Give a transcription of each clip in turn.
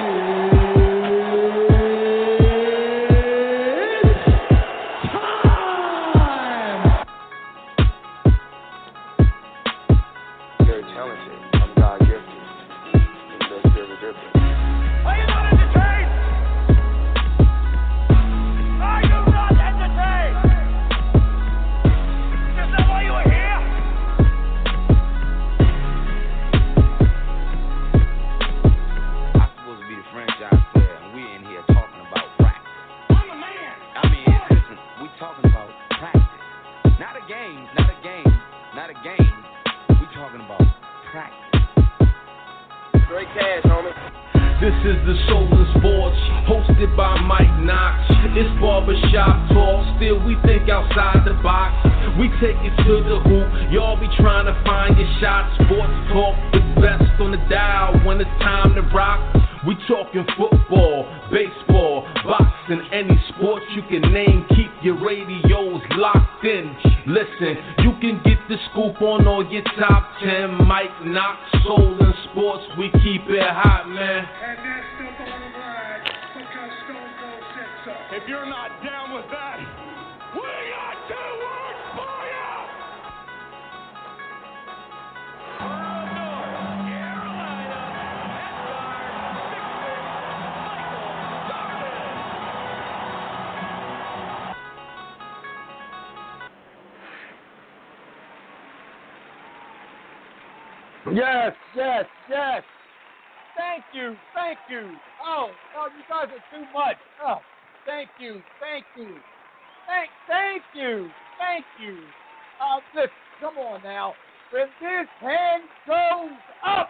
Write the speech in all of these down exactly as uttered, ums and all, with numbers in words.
Yes, yes, yes. Thank you, thank you. Oh, oh, you guys are too much. Oh, thank you, thank you. Thank, thank you, thank you. Uh, listen, come on now. When this hand goes up,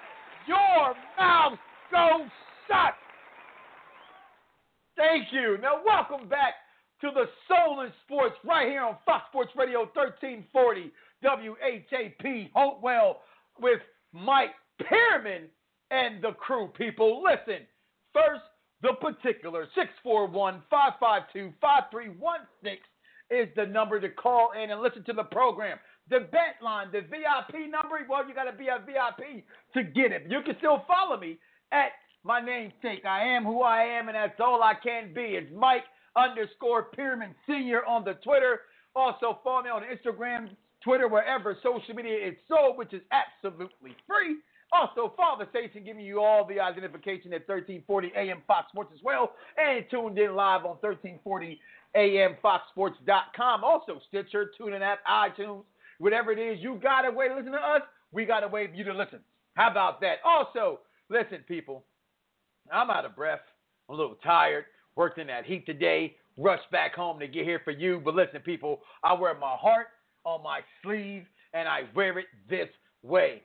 your mouth goes shut. Thank you. Now, welcome back to the Soul in Sports right here on Fox Sports Radio thirteen forty W H A P Hopewell with Mike Pearman and the crew, people. Listen, first, the particular six four one, five five two, five three one six is the number to call in and listen to the program. The bet line, the V I P number, well, you got to be a V I P to get it. You can still follow me at my namesake. I am who I am, and that's all I can be. It's Mike underscore Pearman Senior on the Twitter. Also, follow me on Instagram, Twitter, wherever social media is sold, which is absolutely free. Also, follow the station, giving you all the identification at thirteen forty A M Fox Sports as well, and tuned in live on thirteen forty A M fox sports dot com. Also, Stitcher, TuneIn app, iTunes, whatever it is, you got a way to listen to us, we got a way for you to listen. How about that? Also, listen, people, I'm out of breath. I'm a little tired. Worked in that heat today. Rushed back home to get here for you. But listen, people, I wear my heart on my sleeve, and I wear it this way.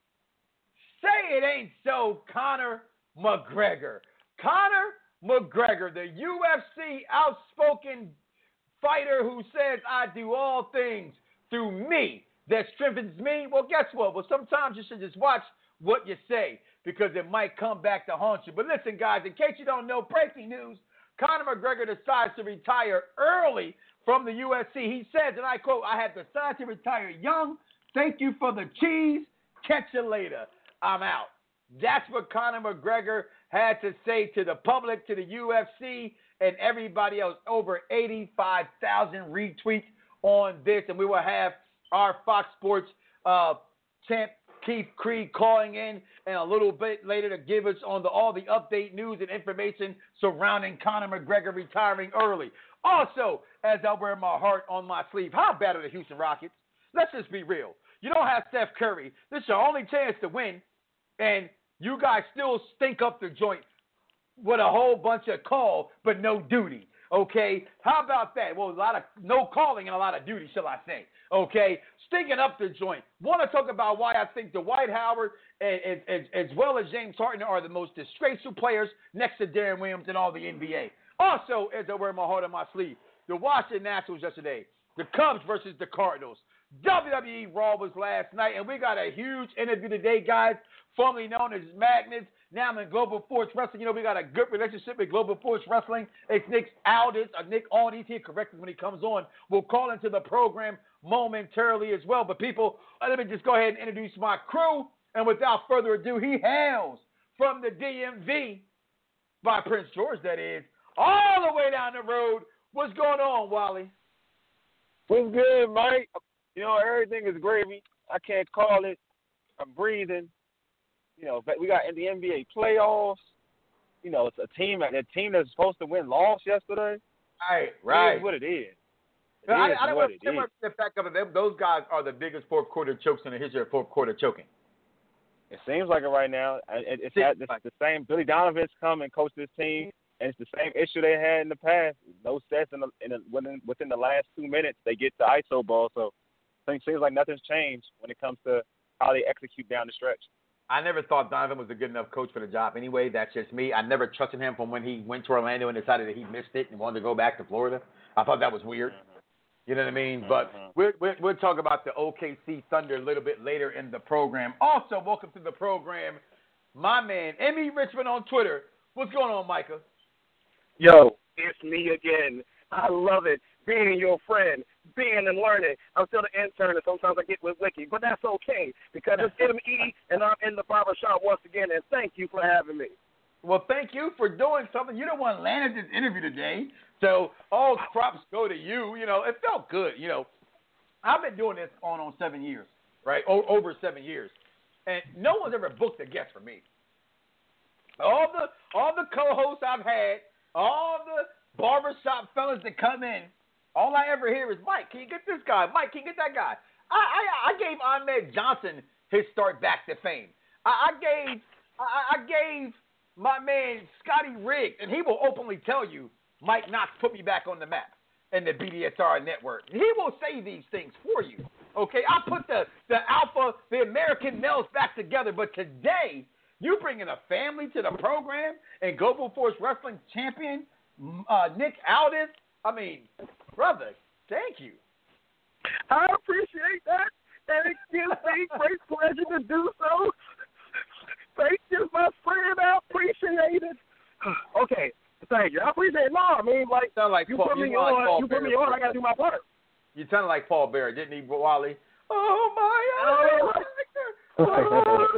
Say it ain't so, Conor McGregor. Conor McGregor, the U F C outspoken fighter who says, I do all things through me that strengthens me. Well, guess what? Well, sometimes you should just watch what you say because it might come back to haunt you. But listen, guys, in case you don't know, breaking news, Conor McGregor decides to retire early from the U F C. He says, and I quote, I have decided to retire young. Thank you for the cheese. Catch you later. I'm out. That's what Conor McGregor had to say to the public, to the U F C, and everybody else. Over eighty-five thousand retweets on this, and we will have our Fox Sports uh, champ, Keith Creed, calling in and a little bit later to give us on the, all the update news and information surrounding Conor McGregor retiring early. Also, as I wear my heart on my sleeve, how bad are the Houston Rockets? Let's just be real. You don't have Steph Curry. This is your only chance to win, and you guys still stink up the joint with a whole bunch of call but no duty. Okay? How about that? Well, a lot of no calling and a lot of duty, shall I say. Okay? Stinking up the joint. Want to talk about why I think Dwight Howard and, and, and, as well as James Harden are the most disgraceful players next to Darren Williams in all the N B A. Also, as I wear my heart on my sleeve, the Washington Nationals yesterday, the Cubs versus the Cardinals. W W E Raw was last night, and we got a huge interview today, guys, formerly known as Magnus. Now I'm in Global Force Wrestling. You know, we got a good relationship with Global Force Wrestling. It's Nick Aldis, or Nick Aldis here, correct me when he comes on. We'll call into the program momentarily as well. But people, let me just go ahead and introduce my crew. And without further ado, he hails from the D M V. by Prince George, that is, all the way down the road. What's going on, Wally? What's good, Mike? You know, everything is gravy. I can't call it. I'm breathing. You know, we got in the N B A playoffs. You know, it's a team, a team that's supposed to win lost yesterday. Right, right. It is what it is. It I, is I don't what want it is. to the fact of it. Those guys are the biggest fourth quarter chokes in the history of fourth quarter choking. It seems like it right now. It, it's, had, it's the same. Billy Donovan's come and coached this team, and it's the same issue they had in the past. No sets in the, in the, within, within the last two minutes, they get the I S O ball. So it seems like nothing's changed when it comes to how they execute down the stretch. I never thought Donovan was a good enough coach for the job anyway. That's just me. I never trusted him from when he went to Orlando and decided that he missed it and wanted to go back to Florida. I thought that was weird. Mm-hmm. You know what I mean? Mm-hmm. But we're, we're, we'll talk about the O K C Thunder a little bit later in the program. Also, welcome to the program, my man, M E Richmond on Twitter. What's going on, Micah? Yo, it's me again. I love it. Being your friend, being and learning. I'm still the intern, and sometimes I get with Wiki, but that's okay because it's M E, and I'm in the barbershop once again, and thank you for having me. Well, thank you for doing something. You're the one landed this interview today, so all props go to you. You know, it felt good. You know, I've been doing this on on seven years, right? O- over seven years, and no one's ever booked a guest for me. All the all the co-hosts I've had, all the barbershop fellas that come in, all I ever hear is, Mike, can you get this guy? Mike, can you get that guy? I I, I gave Ahmed Johnson his start back to fame. I, I gave I, I gave my man Scotty Riggs, and he will openly tell you, Mike Knox put me back on the map in the B D S R network. He will say these things for you. Okay, I put the, the alpha, the American males back together, but today you bringing a family to the program and Global Force Wrestling champion uh, Nick Aldis. I mean, brother, thank you. I appreciate that, and it gives me great pleasure to do so. Thank you, my friend. I appreciate it. Okay, thank you. I appreciate it. No, I mean, like, like you Paul, put me you on, like you put me on, I got to do my part. You sounded like Paul Bearer, didn't he, Wally? Oh, my God. Oh,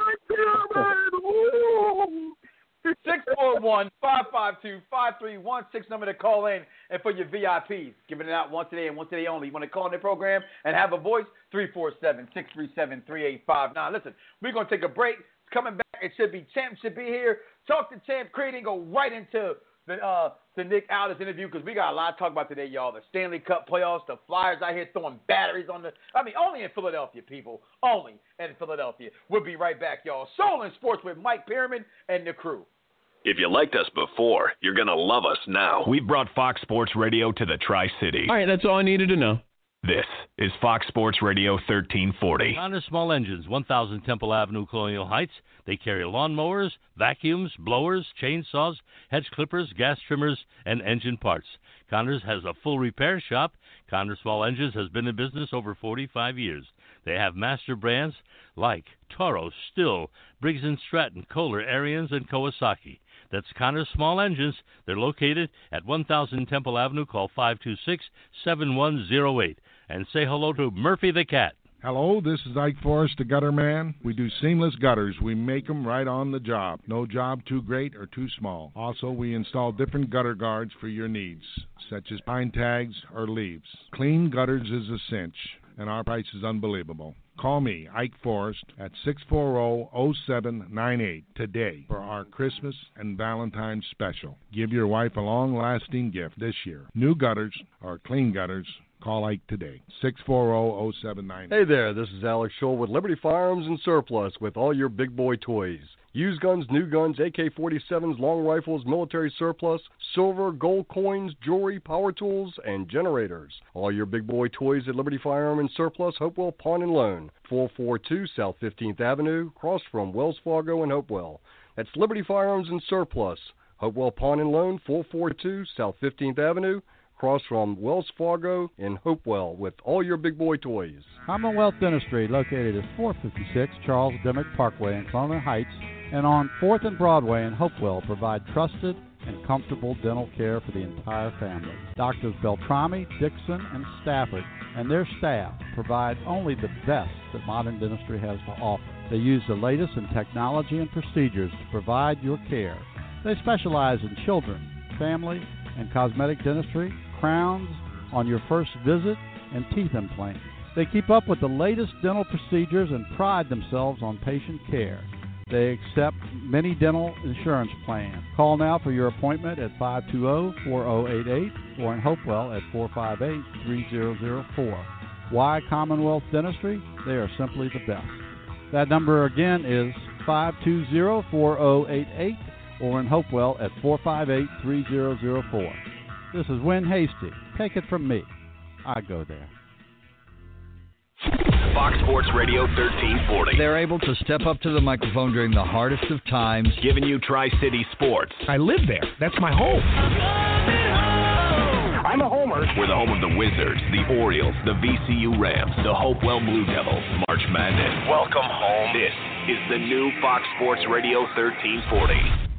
six four one, five five two, five three one six number to call in. And for your V I Ps, giving it out once a day and once a day only. You want to call in the program and have a voice, three four seven, six three seven, three eight five nine. Listen, we're going to take a break. It's coming back. It should be Champ should be here. Talk to Champ Creed and go right into the uh, the Nick Aldis interview because we got a lot to talk about today, y'all. The Stanley Cup playoffs, the Flyers out here throwing batteries on the – I mean, only in Philadelphia, people. Only in Philadelphia. We'll be right back, y'all. Soul in Sports with Mike Perriman and the crew. If you liked us before, you're going to love us now. We've brought Fox Sports Radio to the Tri-City. All right, that's all I needed to know. This is Fox Sports Radio thirteen forty. Connor Small Engines, one thousand Temple Avenue, Colonial Heights. They carry lawnmowers, vacuums, blowers, chainsaws, hedge clippers, gas trimmers, and engine parts. Connors has a full repair shop. Connor Small Engines has been in business over forty-five years. They have master brands like Toro, Still, Briggs and Stratton, Kohler, Ariens, and Kawasaki. That's Connor Small Engines. They're located at one thousand Temple Avenue. Call five two six, seven one zero eight. And say hello to Murphy the Cat. Hello, this is Ike Forrest, the Gutter Man. We do seamless gutters. We make them right on the job. No job too great or too small. Also, we install different gutter guards for your needs, such as pine tags or leaves. Clean gutters is a cinch, and our price is unbelievable. Call me, Ike Forrest, at six four zero, zero seven nine eight today for our Christmas and Valentine's special. Give your wife a long-lasting gift this year. New gutters or clean gutters, call Ike today, six four zero, zero seven nine eight. Hey there, this is Alex Scholl with Liberty Firearms and Surplus with all your big boy toys. Used guns, new guns, A K forty-sevens, long rifles, military surplus, silver, gold coins, jewelry, power tools, and generators. All your big boy toys at Liberty Firearm and Surplus, Hopewell Pawn and Loan, four forty-two South fifteenth Avenue, across from Wells Fargo and Hopewell. That's Liberty Firearms and Surplus, Hopewell Pawn and Loan, four forty-two South fifteenth Avenue, across from Wells Fargo in Hopewell with all your big boy toys. Commonwealth Dentistry, located at four fifty-six Charles Dimmock Parkway in Colonial Heights and on fourth and Broadway in Hopewell, provide trusted and comfortable dental care for the entire family. Doctors Beltrami, Dixon, and Stafford and their staff provide only the best that modern dentistry has to offer. They use the latest in technology and procedures to provide your care. They specialize in children, family, and cosmetic dentistry, crowns on your first visit, and teeth implants. They keep up with the latest dental procedures and pride themselves on patient care. They accept many dental insurance plans. Call now for your appointment at five two zero, four zero eight eight or in Hopewell at four five eight, three zero zero four. Why Commonwealth Dentistry? They are simply the best. That number again is five two zero, four zero eight eight or in Hopewell at four five eight, three zero zero four. This is Win Hasty. Take it from me. I go there. Fox Sports Radio thirteen forty. They're able to step up to the microphone during the hardest of times, giving you Tri-City sports. I live there. That's my home. I'm a homer. We're the home of the Wizards, the Orioles, the V C U Rams, the Hopewell Blue Devils, March Madness. Welcome home. This is the new Fox Sports Radio thirteen forty.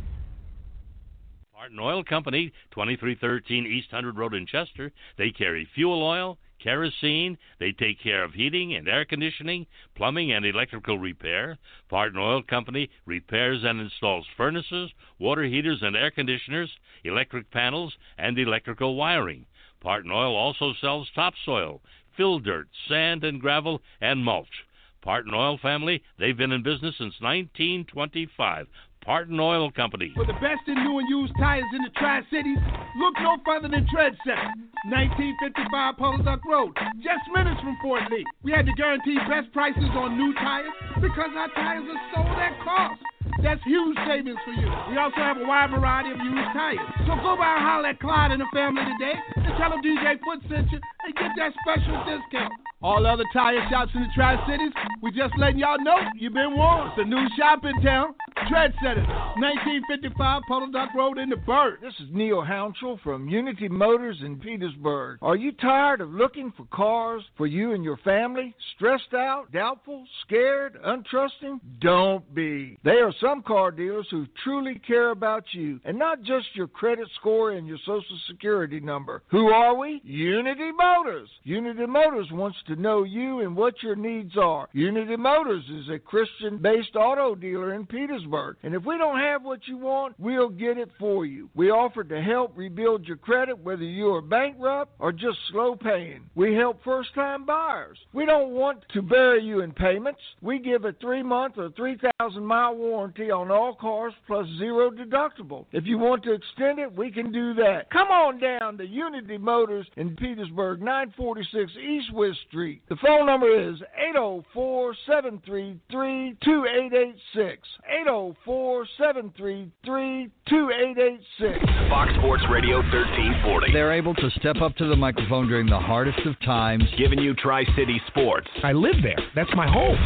Martin Oil Company, twenty-three thirteen East one hundred Road in Chester. They carry fuel oil, kerosene. They take care of heating and air conditioning, plumbing and electrical repair. Martin Oil Company repairs and installs furnaces, water heaters and air conditioners, electric panels, and electrical wiring. Martin Oil also sells topsoil, fill dirt, sand and gravel, and mulch. Parton Oil family, they've been in business since nineteen twenty-five. Parton Oil Company. For the best in new and used tires in the Tri-Cities, look no further than Tread Center, nineteen fifty-five Polo Duck Road, just minutes from Fort Lee. We had to guarantee best prices on new tires because our tires are sold at cost. That's huge savings for you. We also have a wide variety of used tires. So go by and holler at Clyde and the family today and tell them D J Foot sent you and get that special discount. All other tire shops in the Tri-Cities, we just letting y'all know you've been warned. It's a new shop in town, Tread Center, nineteen fifty-five Polo Duck Road in the Bird. This is Neil Hounshell from Unity Motors in Petersburg. Are you tired of looking for cars for you and your family? Stressed out, doubtful, scared, untrusting? Don't be. They are some car dealers who truly care about you and not just your credit score and your social security number. Who are we? Unity Motors. Unity Motors wants to know you and what your needs are. Unity Motors is a Christian-based auto dealer in Petersburg, and if we don't have what you want, we'll get it for you. We offer to help rebuild your credit whether you are bankrupt or just slow paying. We help first-time buyers. We don't want to bury you in payments. We give a three-month or three thousand mile warranty on all cars plus zero deductible. If you want to extend it, we can do that. Come on down to Unity Motors in Petersburg, nine forty-six East West Street. The phone number is eight oh four, seven three three, two eight eight six. eight oh four, seven three three, two eight eight six. Fox Sports Radio thirteen forty. They're able to step up to the microphone during the hardest of times, giving you Tri-City sports. I live there. That's my home.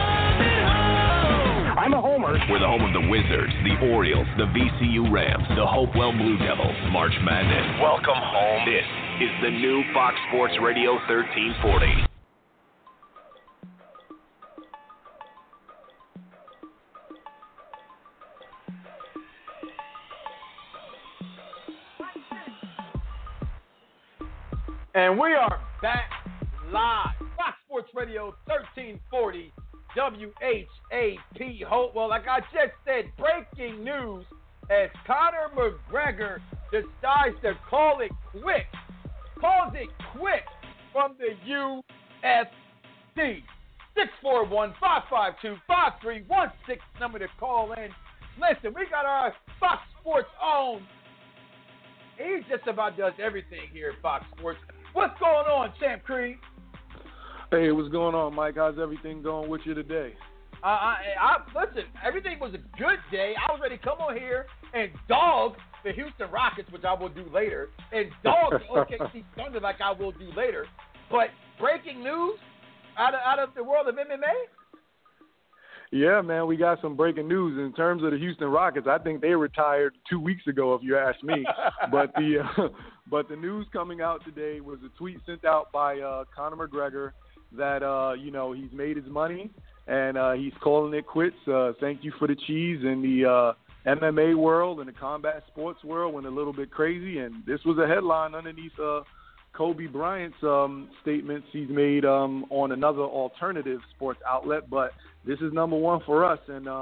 I'm a homer. We're the home of the Wizards, the Orioles, the V C U Rams, the Hopewell Blue Devils, March Madness. Welcome home. This is the new Fox Sports Radio thirteen forty. And we are back live. Fox Sports Radio thirteen forty, W H A P Hopewell. Like I just said, breaking news as Conor McGregor decides to call it quits. Calls it quits from the U F C. six four one, five five two, five three one six, number to call in. Listen, we got our Fox Sports own. He just about does everything here at Fox Sports. What's going on, Champ Creed? Hey, what's going on, Mike? How's everything going with you today? Uh, I, I listen. Everything was a good day. I was ready to come on here and dog the Houston Rockets, which I will do later, and dog the O K C Thunder like I will do later. But breaking news out of out of the world of M M A. Yeah, man, we got some breaking news in terms of the Houston Rockets. I think they retired two weeks ago, if you ask me. but the uh, but the news coming out today was a tweet sent out by uh, Conor McGregor that uh, you know he's made his money and uh, he's calling it quits. Uh, thank you for the cheese in the uh, M M A world and the combat sports world went a little bit crazy, and this was a headline underneath uh, Kobe Bryant's um, statements he's made um, on another alternative sports outlet, but this is number one for us, and um,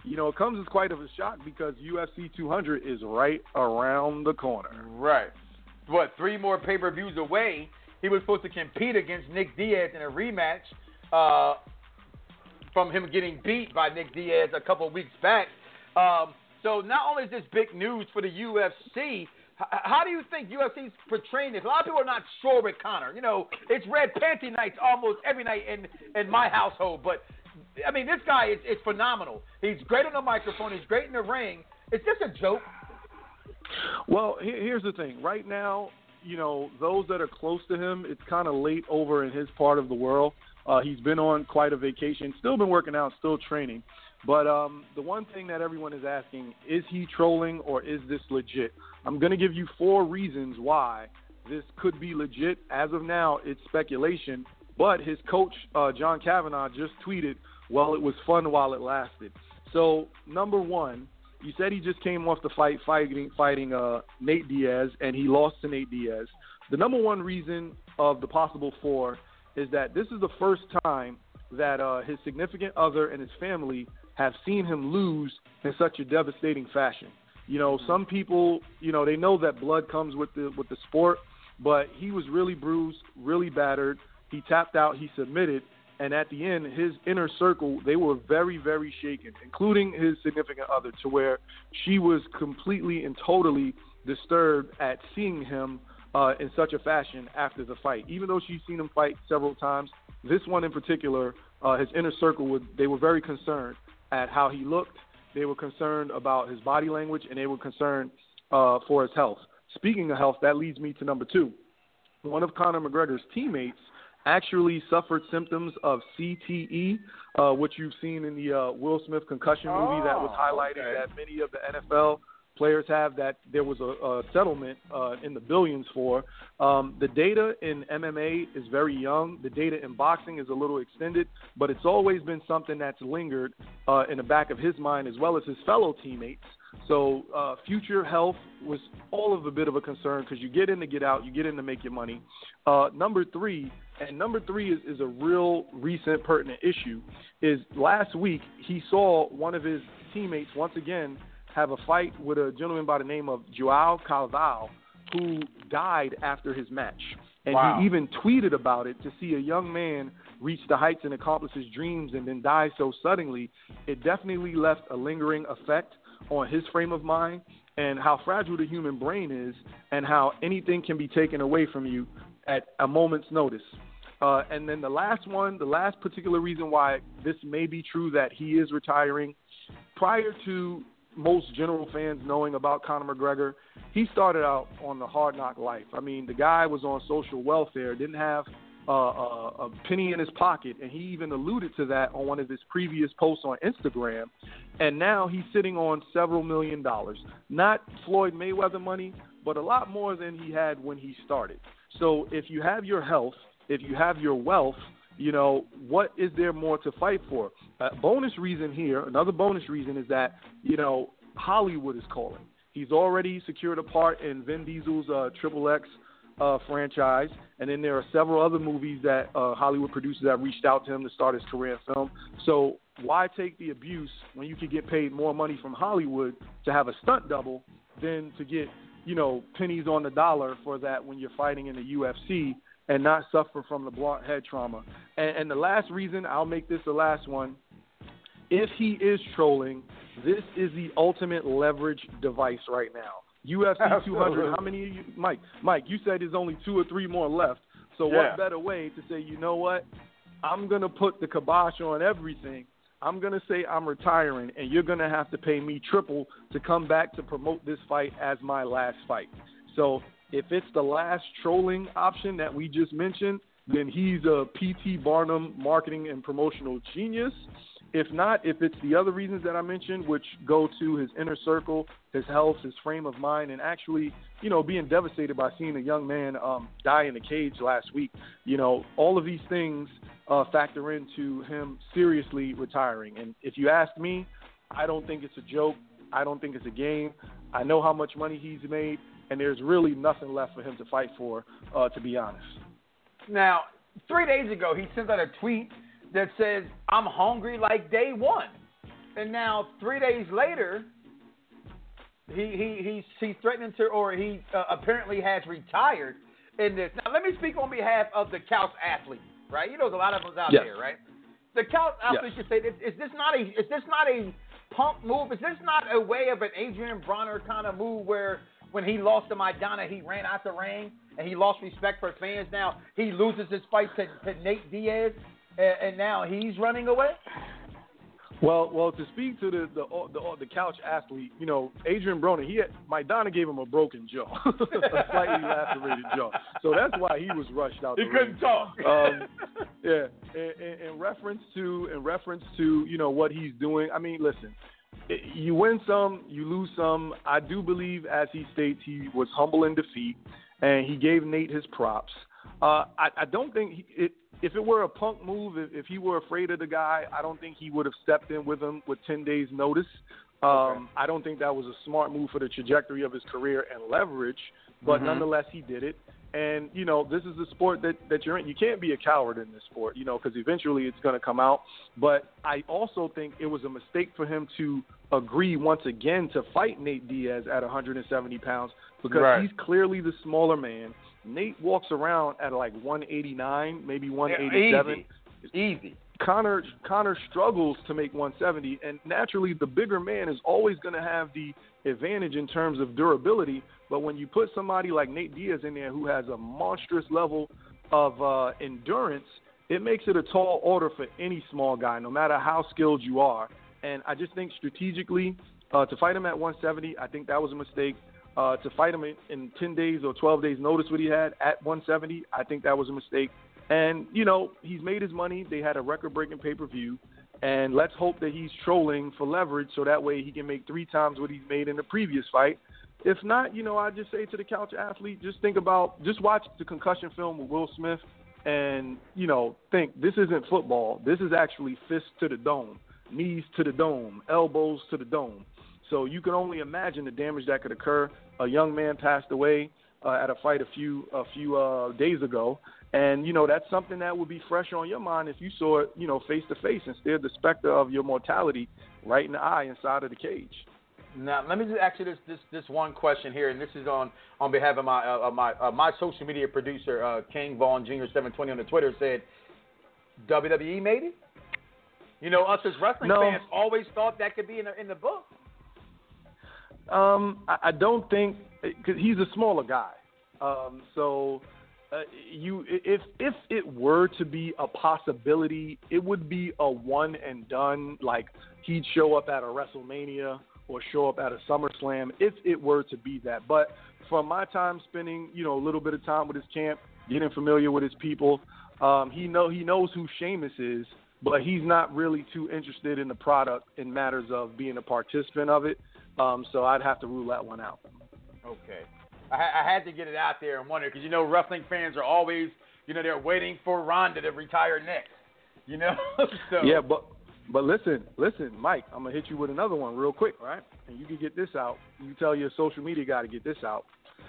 you know, it comes as quite of a shock because U F C two hundred is right around the corner. Right. What, three more pay-per-views away? He was supposed to compete against Nick Diaz in a rematch uh, from him getting beat by Nick Diaz a couple weeks back. Um, so not only is this big news for the U F C, h- how do you think U F C's portraying this? A lot of people are not sure with Conor. You know, it's red panty nights almost every night in, in my household. But, I mean, this guy is, is phenomenal. He's great on the microphone. He's great in the ring. Is this a joke? Well, here's the thing. Right now, you know, those that are close to him, it's kind of late over in his part of the world. Uh, he's been on quite a vacation, still been working out, still training. But um, the one thing that everyone is asking, is he trolling or is this legit? I'm going to give you four reasons why this could be legit. As of now, it's speculation. But his coach, uh, John Kavanagh, just tweeted, well, it was fun while it lasted. So, number one, you said he just came off the fight fighting fighting uh, Nate Diaz, and he lost to Nate Diaz. The number one reason of the possible four is that this is the first time that uh, his significant other and his family have seen him lose in such a devastating fashion. You know, some people, you know, they know that blood comes with the with the sport, but he was really bruised, really battered. He tapped out, he submitted, and at the end, his inner circle, they were very, very shaken, including his significant other, to where she was completely and totally disturbed at seeing him uh, in such a fashion after the fight. Even though she's seen him fight several times, this one in particular, uh, his inner circle, would, they were very concerned at how he looked. They were concerned about his body language, and they were concerned uh, for his health. Speaking of health, that leads me to number two. One of Conor McGregor's teammates actually suffered symptoms of C T E, uh, which you've seen in the uh, Will Smith concussion movie that was highlighted okay. that many of the N F L players have, that there was a, a settlement uh, in the billions for. Um, the data in M M A is very young. The data in boxing is a little extended, but it's always been something that's lingered uh, in the back of his mind as well as his fellow teammates. So uh, future health was all of a bit of a concern because you get in to get out, you get in to make your money. Uh, number three, and number three is, is a real recent pertinent issue, is last week he saw one of his teammates once again have a fight with a gentleman by the name of Joao Calval, who died after his match. And wow. he even tweeted about it. To see a young man reach the heights and accomplish his dreams and then die so suddenly, it definitely left a lingering effect on his frame of mind and how fragile the human brain is and how anything can be taken away from you at a moment's notice. Uh, and then the last one, the last particular reason why this may be true that he is retiring, prior to most general fans knowing about Conor McGregor, he started out on the hard knock life. I mean, the guy was on social welfare, didn't have uh, a, a penny in his pocket, and he even alluded to that on one of his previous posts on Instagram. And now he's sitting on several million dollars. Not Floyd Mayweather money, but a lot more than he had when he started. So if you have your health, if you have your wealth, you know, what is there more to fight for? A bonus reason here, another bonus reason is that, you know, Hollywood is calling. He's already secured a part in Vin Diesel's uh, Triple X uh, franchise, and then there are several other movies that uh, Hollywood producers have reached out to him to start his career in film. So why take the abuse when you could get paid more money from Hollywood to have a stunt double than to get, you know, pennies on the dollar for that when you're fighting in the U F C and not suffer from the blunt head trauma? And, and the last reason, I'll make this the last one, if he is trolling, this is the ultimate leverage device right now. U F C two hundred, how many of you, Mike, Mike, you said there's only two or three more left. So yeah. what better way to say, you know what, I'm going to put the kibosh on everything. I'm going to say I'm retiring, and you're going to have to pay me triple to come back to promote this fight as my last fight. So if it's the last trolling option that we just mentioned, then he's a P T Barnum marketing and promotional genius. If not, if it's the other reasons that I mentioned, which go to his inner circle, his health, his frame of mind, and actually, you know, being devastated by seeing a young man um, die in a cage last week, you know, all of these things uh, factor into him seriously retiring. And if you ask me, I don't think it's a joke. I don't think it's a game. I know how much money he's made, and there's really nothing left for him to fight for, uh, to be honest. Now, three days ago, he sent out a tweet that says, I'm hungry like day one. and now three days later, he he he's he's threatening to, or he uh, apparently has retired in this. Now, let me speak on behalf of the couch athlete, right? You know, there's a lot of us out yes. there, right? The couch athlete yes. should say, is, is this not a is this not a punk move? Is this not a way of an Adrian Bronner kind of move where when he lost to Maidana, he ran out the ring and he lost respect for fans? Now he loses his fight to, to Nate Diaz, and, and now he's running away. Well, well, to speak to the the the, the couch athlete, you know, Adrian Broner, he had, Maidana gave him a broken jaw, a slightly lacerated jaw, so that's why he was rushed out. He the couldn't ring. talk. Um, yeah, in, in, in reference to in reference to you know what he's doing. I mean, listen, it, you win some, you lose some. I do believe, as he states, he was humble in defeat, and he gave Nate his props. Uh, I, I don't think he, it. If it were a Punk move, if, if he were afraid of the guy, I don't think he would have stepped in with him with ten days notice. Um, okay. I don't think that was a smart move for the trajectory of his career and leverage, but mm-hmm. nonetheless, he did it. And, you know, this is the sport that, that you're in. You can't be a coward in this sport, you know, because eventually it's going to come out. But I also think it was a mistake for him to agree once again to fight Nate Diaz at one hundred seventy pounds because right. he's clearly the smaller man. Nate walks around at like one eighty-nine, maybe one eighty-seven. Easy. Easy. Conor Conor struggles to make one seventy, and naturally the bigger man is always going to have the advantage in terms of durability. But when you put somebody like Nate Diaz in there who has a monstrous level of uh, endurance, it makes it a tall order for any small guy, no matter how skilled you are. And I just think strategically, uh, to fight him at one seventy, I think that was a mistake. Uh, to fight him in, in ten days or twelve days notice what he had at one seventy, I think that was a mistake. And, you know, he's made his money. They had a record-breaking pay-per-view. And let's hope that he's trolling for leverage so that way he can make three times what he's made in the previous fight. If not, you know, I just say to the couch athlete, just think about, just watch the concussion film with Will Smith and, you know, think this isn't football. This is actually fists to the dome, knees to the dome, elbows to the dome. So you can only imagine the damage that could occur. A young man passed away uh, at a fight a few a few uh, days ago, and you know that's something that would be fresh on your mind if you saw it, you know, face to face and stared the specter of your mortality right in the eye inside of the cage. Now, let me just ask you this this, this one question here, and this is on, on behalf of my uh, my uh, my social media producer, uh, King Vaughn Junior seven twenty on the Twitter said, W W E made it. You know, us as wrestling no. fans always thought that could be in the, in the book. Um, I, I don't think because he's a smaller guy. Um, so uh, you, if if it were to be a possibility, it would be a one and done. Like he'd show up at a WrestleMania or show up at a SummerSlam if it were to be that. But from my time spending, you know, a little bit of time with his camp, getting familiar with his people, um, he know he knows who Sheamus is, but he's not really too interested in the product in matters of being a participant of it. Um, so I'd have to rule that one out. Okay. I, I had to get it out there and wonder because, you know, wrestling fans are always, you know, they're waiting for Ronda to retire next, you know? so. Yeah, but but listen, listen, Mike, I'm going to hit you with another one real quick, right? And you can get this out. You tell your social media guy to get this out.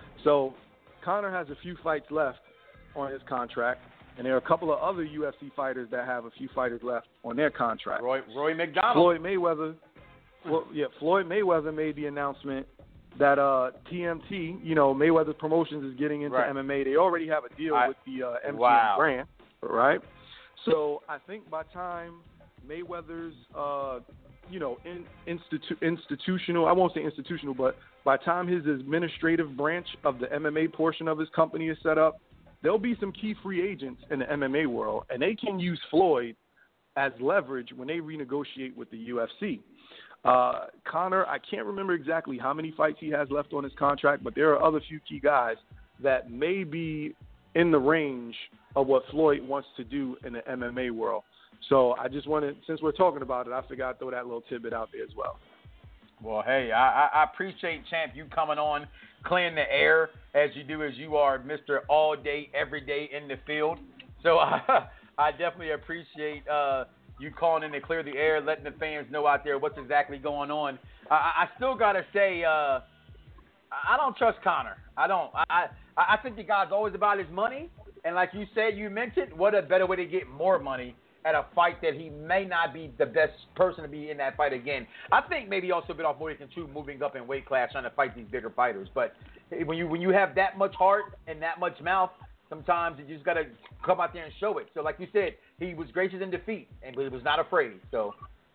So Conor has a few fights left on his contract, and there are a couple of other U F C fighters that have a few fighters left on their contract. Roy, Roy McDonald. Floyd Mayweather. Well, yeah, Floyd Mayweather made the announcement that uh, T M T, you know, Mayweather Promotions is getting into right. M M A. They already have a deal I, with the uh, M C M wow. brand, right? So I think by time Mayweather's, uh, you know, in, institu- institutional, I won't say institutional, but by time his administrative branch of the M M A portion of his company is set up, there'll be some key free agents in the M M A world, and they can use Floyd as leverage when they renegotiate with the U F C. Uh, Conor, I can't remember exactly how many fights he has left on his contract, but there are other few key guys that may be in the range of what Floyd wants to do in the M M A world. So I just wanted, since we're talking about it, I figured I'd throw that little tidbit out there as well. Well, hey, I, I appreciate, Champ, you coming on, clearing the air as you do, as you are Mister All Day, Every Day in the field. So I, I definitely appreciate uh, you calling in to clear the air, letting the fans know out there what's exactly going on. I, I still got to say, uh, I don't trust Conor. I don't. I, I think the guy's always about his money. And like you said, you mentioned, what a better way to get more money at a fight that he may not be the best person to be in that fight again. I think maybe also a bit off Morgan too, moving up in weight class, trying to fight these bigger fighters. But when you when you have that much heart and that much mouth, sometimes you just got to come out there and show it. So like you said, he was gracious in defeat and he was not afraid. So.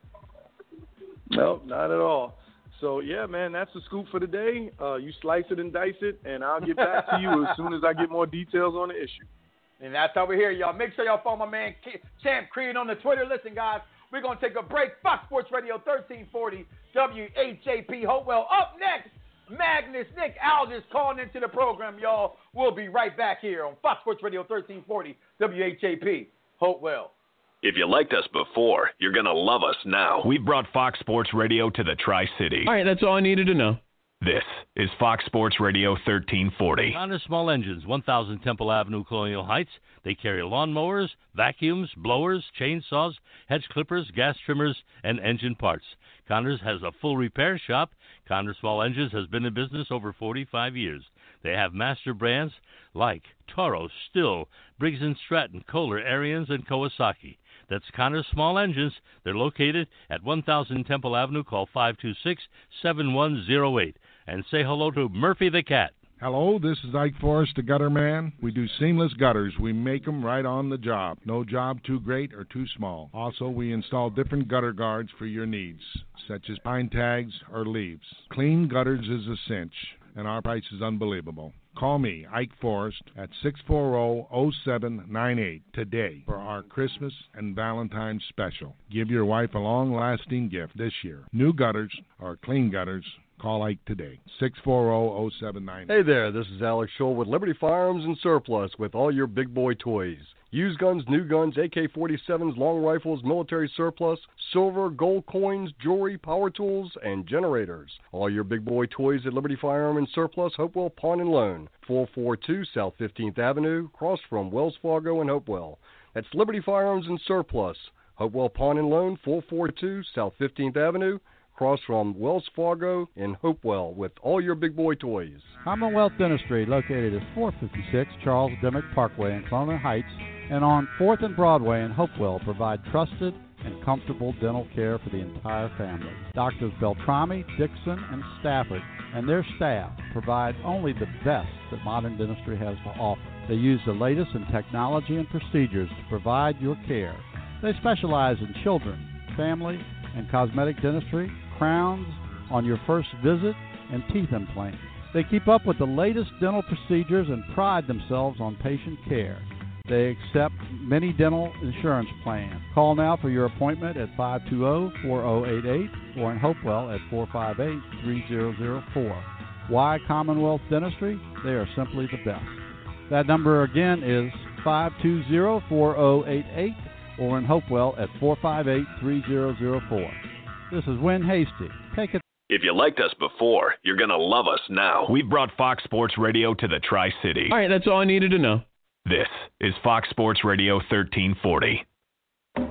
No, not at all. So, yeah, man, that's the scoop for the day. Uh, you slice it and dice it, and I'll get back to you as soon as I get more details on the issue. And that's over here, y'all. Make sure y'all follow my man Champ Creed on the Twitter. Listen, guys, we're going to take a break. Fox Sports Radio thirteen forty W H A P Hopewell. Up next, Magnus Nick Aldis calling into the program, y'all. We'll be right back here on Fox Sports Radio thirteen forty W H A P Hopewell. If you liked us before, you're going to love us now. We've brought Fox Sports Radio to the Tri-City. All right, that's all I needed to know. This is Fox Sports Radio thirteen forty. Connor Small Engines, one thousand Temple Avenue, Colonial Heights. They carry lawnmowers, vacuums, blowers, chainsaws, hedge clippers, gas trimmers, and engine parts. Connors has a full repair shop. Connor Small Engines has been in business over forty-five years. They have master brands like Toro, Still, Briggs and Stratton, Kohler, Ariens, and Kawasaki. That's Connor Small Engines. They're located at one thousand Temple Avenue. Call five two six, seven one zero eight. And say hello to Murphy the Cat. Hello, this is Ike Forrest, the Gutter Man. We do seamless gutters. We make them right on the job. No job too great or too small. Also, we install different gutter guards for your needs, such as pine tags or leaves. Clean gutters is a cinch, and our price is unbelievable. Call me, Ike Forrest, at six four zero, zero seven nine eight today for our Christmas and Valentine's special. Give your wife a long-lasting gift this year. New gutters or clean gutters, call Ike today, six four zero, zero seven nine eight. Hey there, this is Alex Scholl with Liberty Firearms and Surplus with all your big boy toys. Used guns, new guns, A K forty-sevens, long rifles, military surplus, silver, gold coins, jewelry, power tools, and generators. All your big boy toys at Liberty Firearm and Surplus, Hopewell Pawn and Loan, four forty-two South fifteenth Avenue, across from Wells Fargo and Hopewell. That's Liberty Firearms and Surplus, Hopewell Pawn and Loan, four forty-two South fifteenth Avenue, across from Wells Fargo in Hopewell with all your big boy toys. Commonwealth Dentistry, located at four fifty-six Charles Dimmick Parkway in Colonial Heights and on fourth and Broadway in Hopewell, provide trusted and comfortable dental care for the entire family. Doctors Beltrami, Dixon, and Stafford and their staff provide only the best that modern dentistry has to offer. They use the latest in technology and procedures to provide your care. They specialize in children, family, and cosmetic dentistry, crowns on your first visit, and teeth implants. They keep up with the latest dental procedures and pride themselves on patient care. They accept many dental insurance plans. Call now for your appointment at five two zero, four zero eight eight or in Hopewell at four five eight, three zero zero four. Why Commonwealth Dentistry? They are simply the best. That number again is five two zero, four zero eight eight or in Hopewell at four five eight, three zero zero four. This is Win Hasty. Take it. If you liked us before, you're going to love us now. We've brought Fox Sports Radio to the Tri-City. All right, that's all I needed to know. This is Fox Sports Radio thirteen forty. The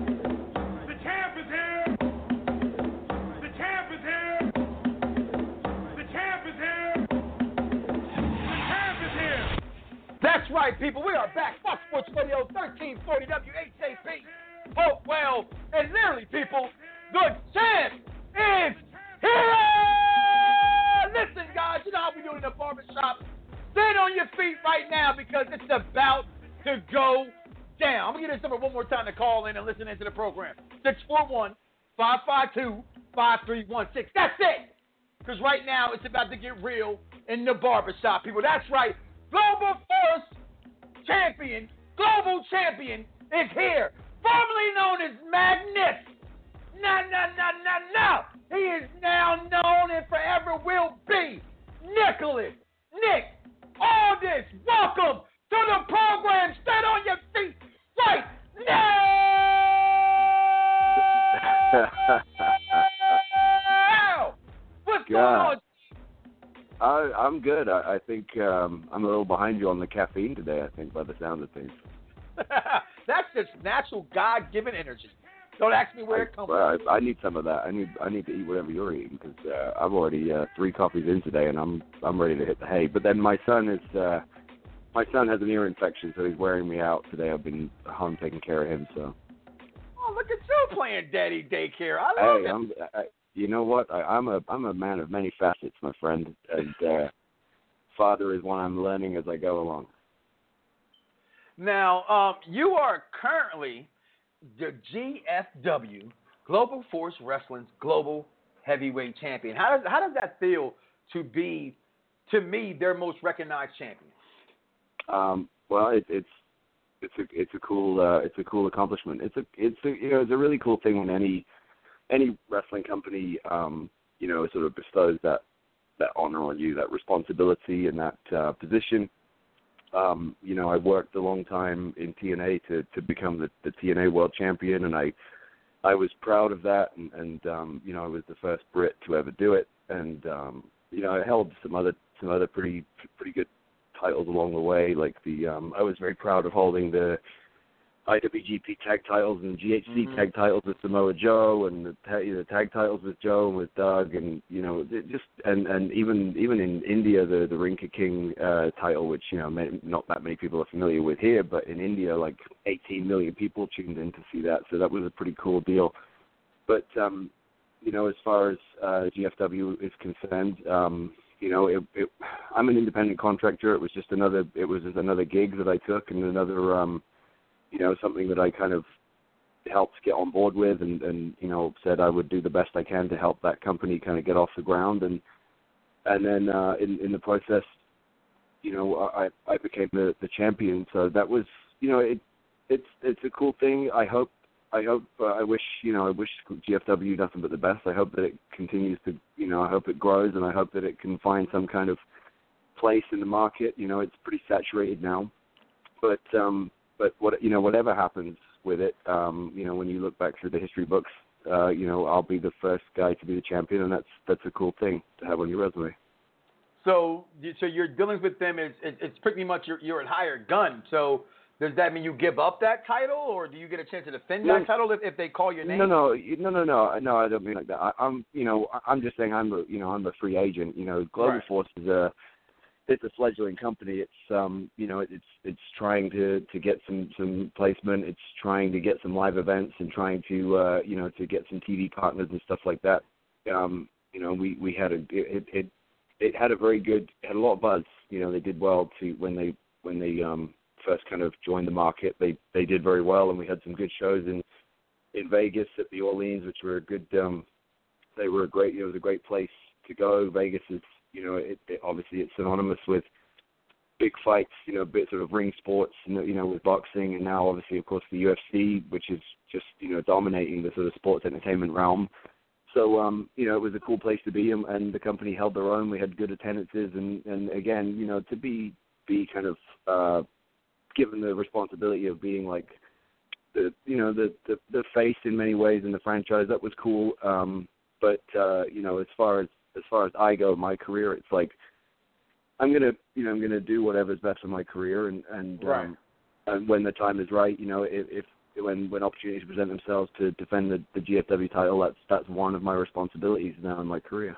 champ is here! The champ is here! The champ is here! The champ is here! That's right, people. We are back. Fox Sports Radio thirteen forty W H A P. Hopewell. And literally, people, the champ is here! Listen, guys, you know how we do it in the barbershop. Stand on your feet right now because it's about to go down. I'm going to get this number one more time to call in and listen into the program. six four one, five five two, five three one six. That's it. Because right now it's about to get real in the barbershop, people. That's right. Global Force Champion, Global Champion is here. Formerly known as Magnus. No, no, no, no, no. He is now known and forever will be Nicholas Nick Aldis. Welcome to the program. Stand on your feet right now. What's going on? I, I'm good. I, I think um, I'm a little behind you on the caffeine today, I think, by the sound of things. That's just natural God-given energy. Don't ask me where it comes I, from. I, I need some of that. I need I need to eat whatever you're eating because uh, I'm already uh, three coffees in today, and I'm I'm ready to hit the hay. But then my son is uh, my son has an ear infection, so he's wearing me out today. I've been home taking care of him. So Oh, look at you playing daddy daycare. I love hey, it. I'm, I, you know what? I, I'm a I'm a man of many facets, my friend, and uh, father is one I'm learning as I go along. Now, um, you are currently the G F W, Global Force Wrestling's global heavyweight champion. How does how does that feel to be, to me, their most recognized champion? Um, well, it, it's it's a it's a cool uh, it's a cool accomplishment. It's a it's a you know it's a really cool thing when any any wrestling company um, you know sort of bestows that that honor on you, that responsibility, and that uh, position. Um, you know, I worked a long time in T N A to to become the, the T N A World Champion, and I I was proud of that, and, and um, you know I was the first Brit to ever do it, and um, you know I held some other some other pretty pretty good titles along the way. Like the um, I was very proud of holding the I W G P tag titles and G H C mm-hmm. tag titles with Samoa Joe, and the, you know, the tag titles with Joe and with Doug, and you know it just and, and even even in India the the Ring King uh, title, which you know may, not that many people are familiar with here, but in India like eighteen million people tuned in to see that, so that was a pretty cool deal. But um, you know as far as uh, G F W is concerned, um, you know it, it, I'm an independent contractor. It was just another it was just another gig that I took, and another um, you know, something that I kind of helped get on board with, and, and, you know, said I would do the best I can to help that company kind of get off the ground. And and then uh, in, in the process, you know, I, I became the, the champion. So that was, you know, it it's it's a cool thing. I hope, I hope, uh, I wish, you know, I wish G F W nothing but the best. I hope that it continues to, you know, I hope it grows, and I hope that it can find some kind of place in the market. You know, it's pretty saturated now. But, um, But what you know, whatever happens with it, um, you know, when you look back through the history books, uh, you know, I'll be the first guy to be the champion, and that's that's a cool thing to have on your resume. So, so your dealings with them is it's pretty much you're you're a hired gun. So, does that mean you give up that title, or do you get a chance to defend no, that title if, if they call your name? No, no, no, no, no, no. I don't mean like that. I, I'm, you know, I'm just saying I'm a, you know, I'm a free agent. You know, Global right. Force is a It's a fledgling company. It's um, you know, it's it's trying to, to get some, some placement. It's trying to get some live events and trying to uh, you know, to get some T V partners and stuff like that. Um, you know, we, we had a it, it it had a very good had a lot of buzz. You know, they did well to when they when they um, first kind of joined the market. They they did very well, and we had some good shows in in Vegas, at the Orleans, which were a good. Um, they were a great. It was a great place to go. Vegas is. You know, it, it, obviously it's synonymous with big fights, you know, bits sort of ring sports, you know, with boxing, and now obviously, of course, the U F C, which is just, you know, dominating the sort of sports entertainment realm. So, um, you know, it was a cool place to be, and, and the company held their own. We had good attendances, and, and again, you know, to be be kind of uh, given the responsibility of being like the, you know, the, the, the face in many ways in the franchise, that was cool. Um, but, uh, you know, as far as As far as I go, my career, it's like I'm gonna, you know, I'm gonna do whatever's best for my career, and and, right. um, and when the time is right, you know, if, if when when opportunities present themselves to defend the, the G F W title, that's that's one of my responsibilities now in my career.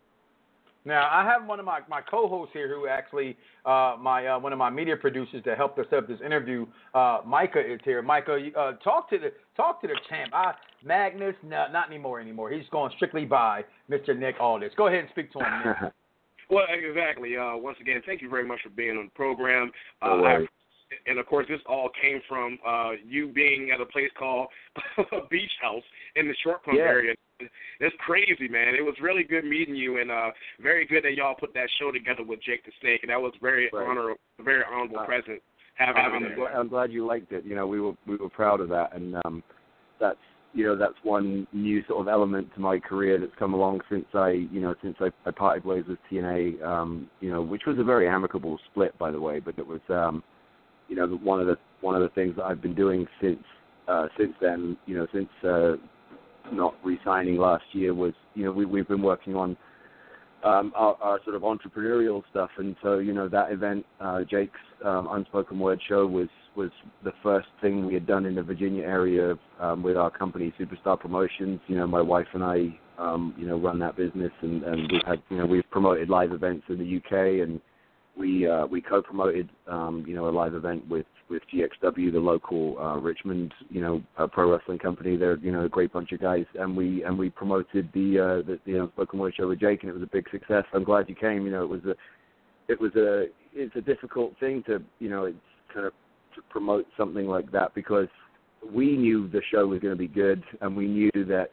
Now, I have one of my, my co-hosts here who actually, uh, my uh, one of my media producers that helped us set up this interview, uh, Micah is here. Micah, uh, talk to the talk to the champ. I, Magnus, no, not anymore anymore. He's going strictly by Mister Nick Aldis. Go ahead and speak to him, Nick. Well, exactly. Uh, once again, thank you very much for being on the program. Uh, no I, and, of course, this all came from uh, you being at a place called Beach House in the Short Pump yeah. area. It's crazy, man. It was really good meeting you, and uh, very good that y'all put that show together with Jake the Snake. And that was very right. honorable, very honorable uh, present having I'm, him. I'm glad you liked it. You know, we were we were proud of that, and um, that's you know that's one new sort of element to my career that's come along since I you know since I, I parted ways with T N A. Um, you know, which was a very amicable split, by the way, but it was um, you know one of the one of the things that I've been doing since uh, since then. You know, since uh, not re-signing last year was, you know, we, we've been working on um, our, our sort of entrepreneurial stuff. And so, you know, that event, uh, Jake's um, Unspoken Word show was, was the first thing we had done in the Virginia area um, with our company, Superstar Promotions. You know, my wife and I, um, you know, run that business, and, and we've had, you know, we've promoted live events in the U K, and we uh, we co-promoted, um, you know, a live event with, with G X W, the local uh, Richmond, you know, uh, pro wrestling company. They're, you know, a great bunch of guys, and we and we promoted the uh, the, the Unspoken Word show with Jake, and it was a big success. I'm glad you came. You know, it was a it was a it's a difficult thing to, you know, it's kind of to promote something like that because we knew the show was going to be good, and we knew that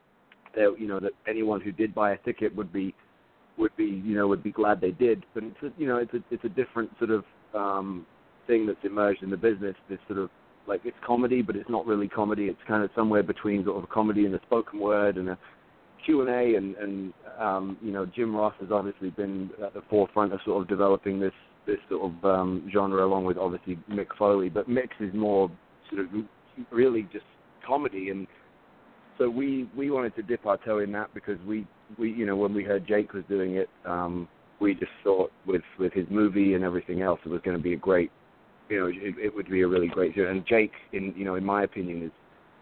that you know that anyone who did buy a ticket would be would be you know would be glad they did. But it's a, you know it's a it's a different sort of um, thing that's emerged in the business. This sort of like it's comedy, but it's not really comedy. It's kind of somewhere between sort of a comedy and a spoken word and a Q and A. And and um, you know Jim Ross has obviously been at the forefront of sort of developing this this sort of um, genre, along with obviously Mick Foley. But Mick is more sort of really just comedy, and so we we wanted to dip our toe in that because we we you know when we heard Jake was doing it, um, we just thought with with his movie and everything else, it was going to be a great, you know, it, it would be a really great show. And Jake, in you know in my opinion, is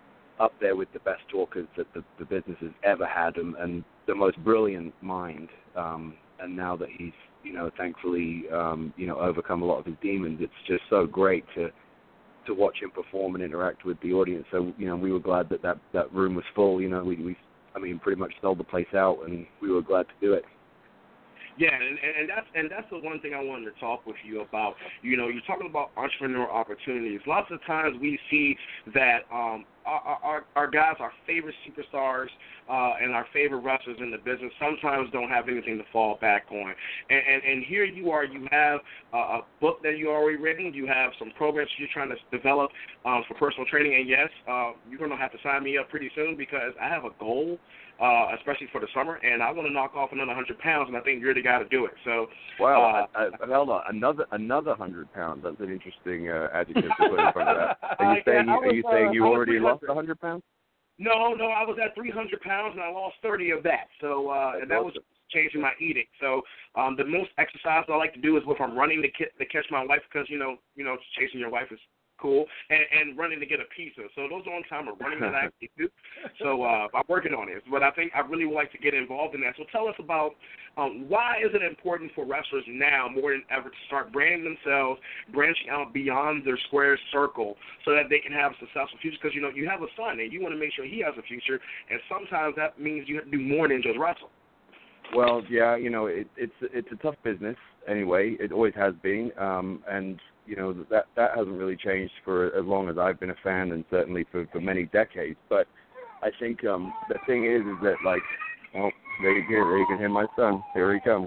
up there with the best talkers that the, the business has ever had, and, and the most brilliant mind. Um, and now that he's you know thankfully um, you know overcome a lot of his demons, it's just so great to. to watch him perform and interact with the audience. So, you know, we were glad that that, that room was full. You know, we, we, I mean, pretty much sold the place out, and we were glad to do it. Yeah, and, and that's and that's the one thing I wanted to talk with you about. You know, you're talking about entrepreneurial opportunities. Lots of times we see that um, our, our, our guys, our favorite superstars, uh, and our favorite wrestlers in the business sometimes don't have anything to fall back on. And, and, and here you are, you have uh, a book that you already written, you have some programs you're trying to develop um, for personal training, and yes, uh, you're going to have to sign me up pretty soon because I have a goal. Uh, especially for the summer, and I want to knock off another hundred pounds, and I think you're the guy to do it. So, wow, uh, I, I, hold on, another another hundred pounds. That's an interesting uh, adjective to put in front of that. Are you saying was, are you saying uh, you already lost a hundred pounds? No, no, I was at three hundred pounds, and I lost thirty of that. So, uh, and that awesome. was changing my eating. So, um, the most exercise I like to do is if I'm running to, ki- to catch my wife, because you know, you know, chasing your wife is cool, and, and running to get a pizza. So those are on time of running that I actually do. So uh, I'm working on it. But I think I really would like to get involved in that. So tell us about um, why is it important for wrestlers now more than ever to start branding themselves, branching out beyond their square circle so that they can have a successful future? Because, you know, you have a son, and you want to make sure he has a future, and sometimes that means you have to do more than just wrestle. Well, yeah, you know, it, it's it's a tough business anyway. It always has been, um, and you know that that hasn't really changed for as long as I've been a fan, and certainly for, for many decades. But I think um, the thing is, is that like, oh, there you go, there you can hear my son. Here he comes.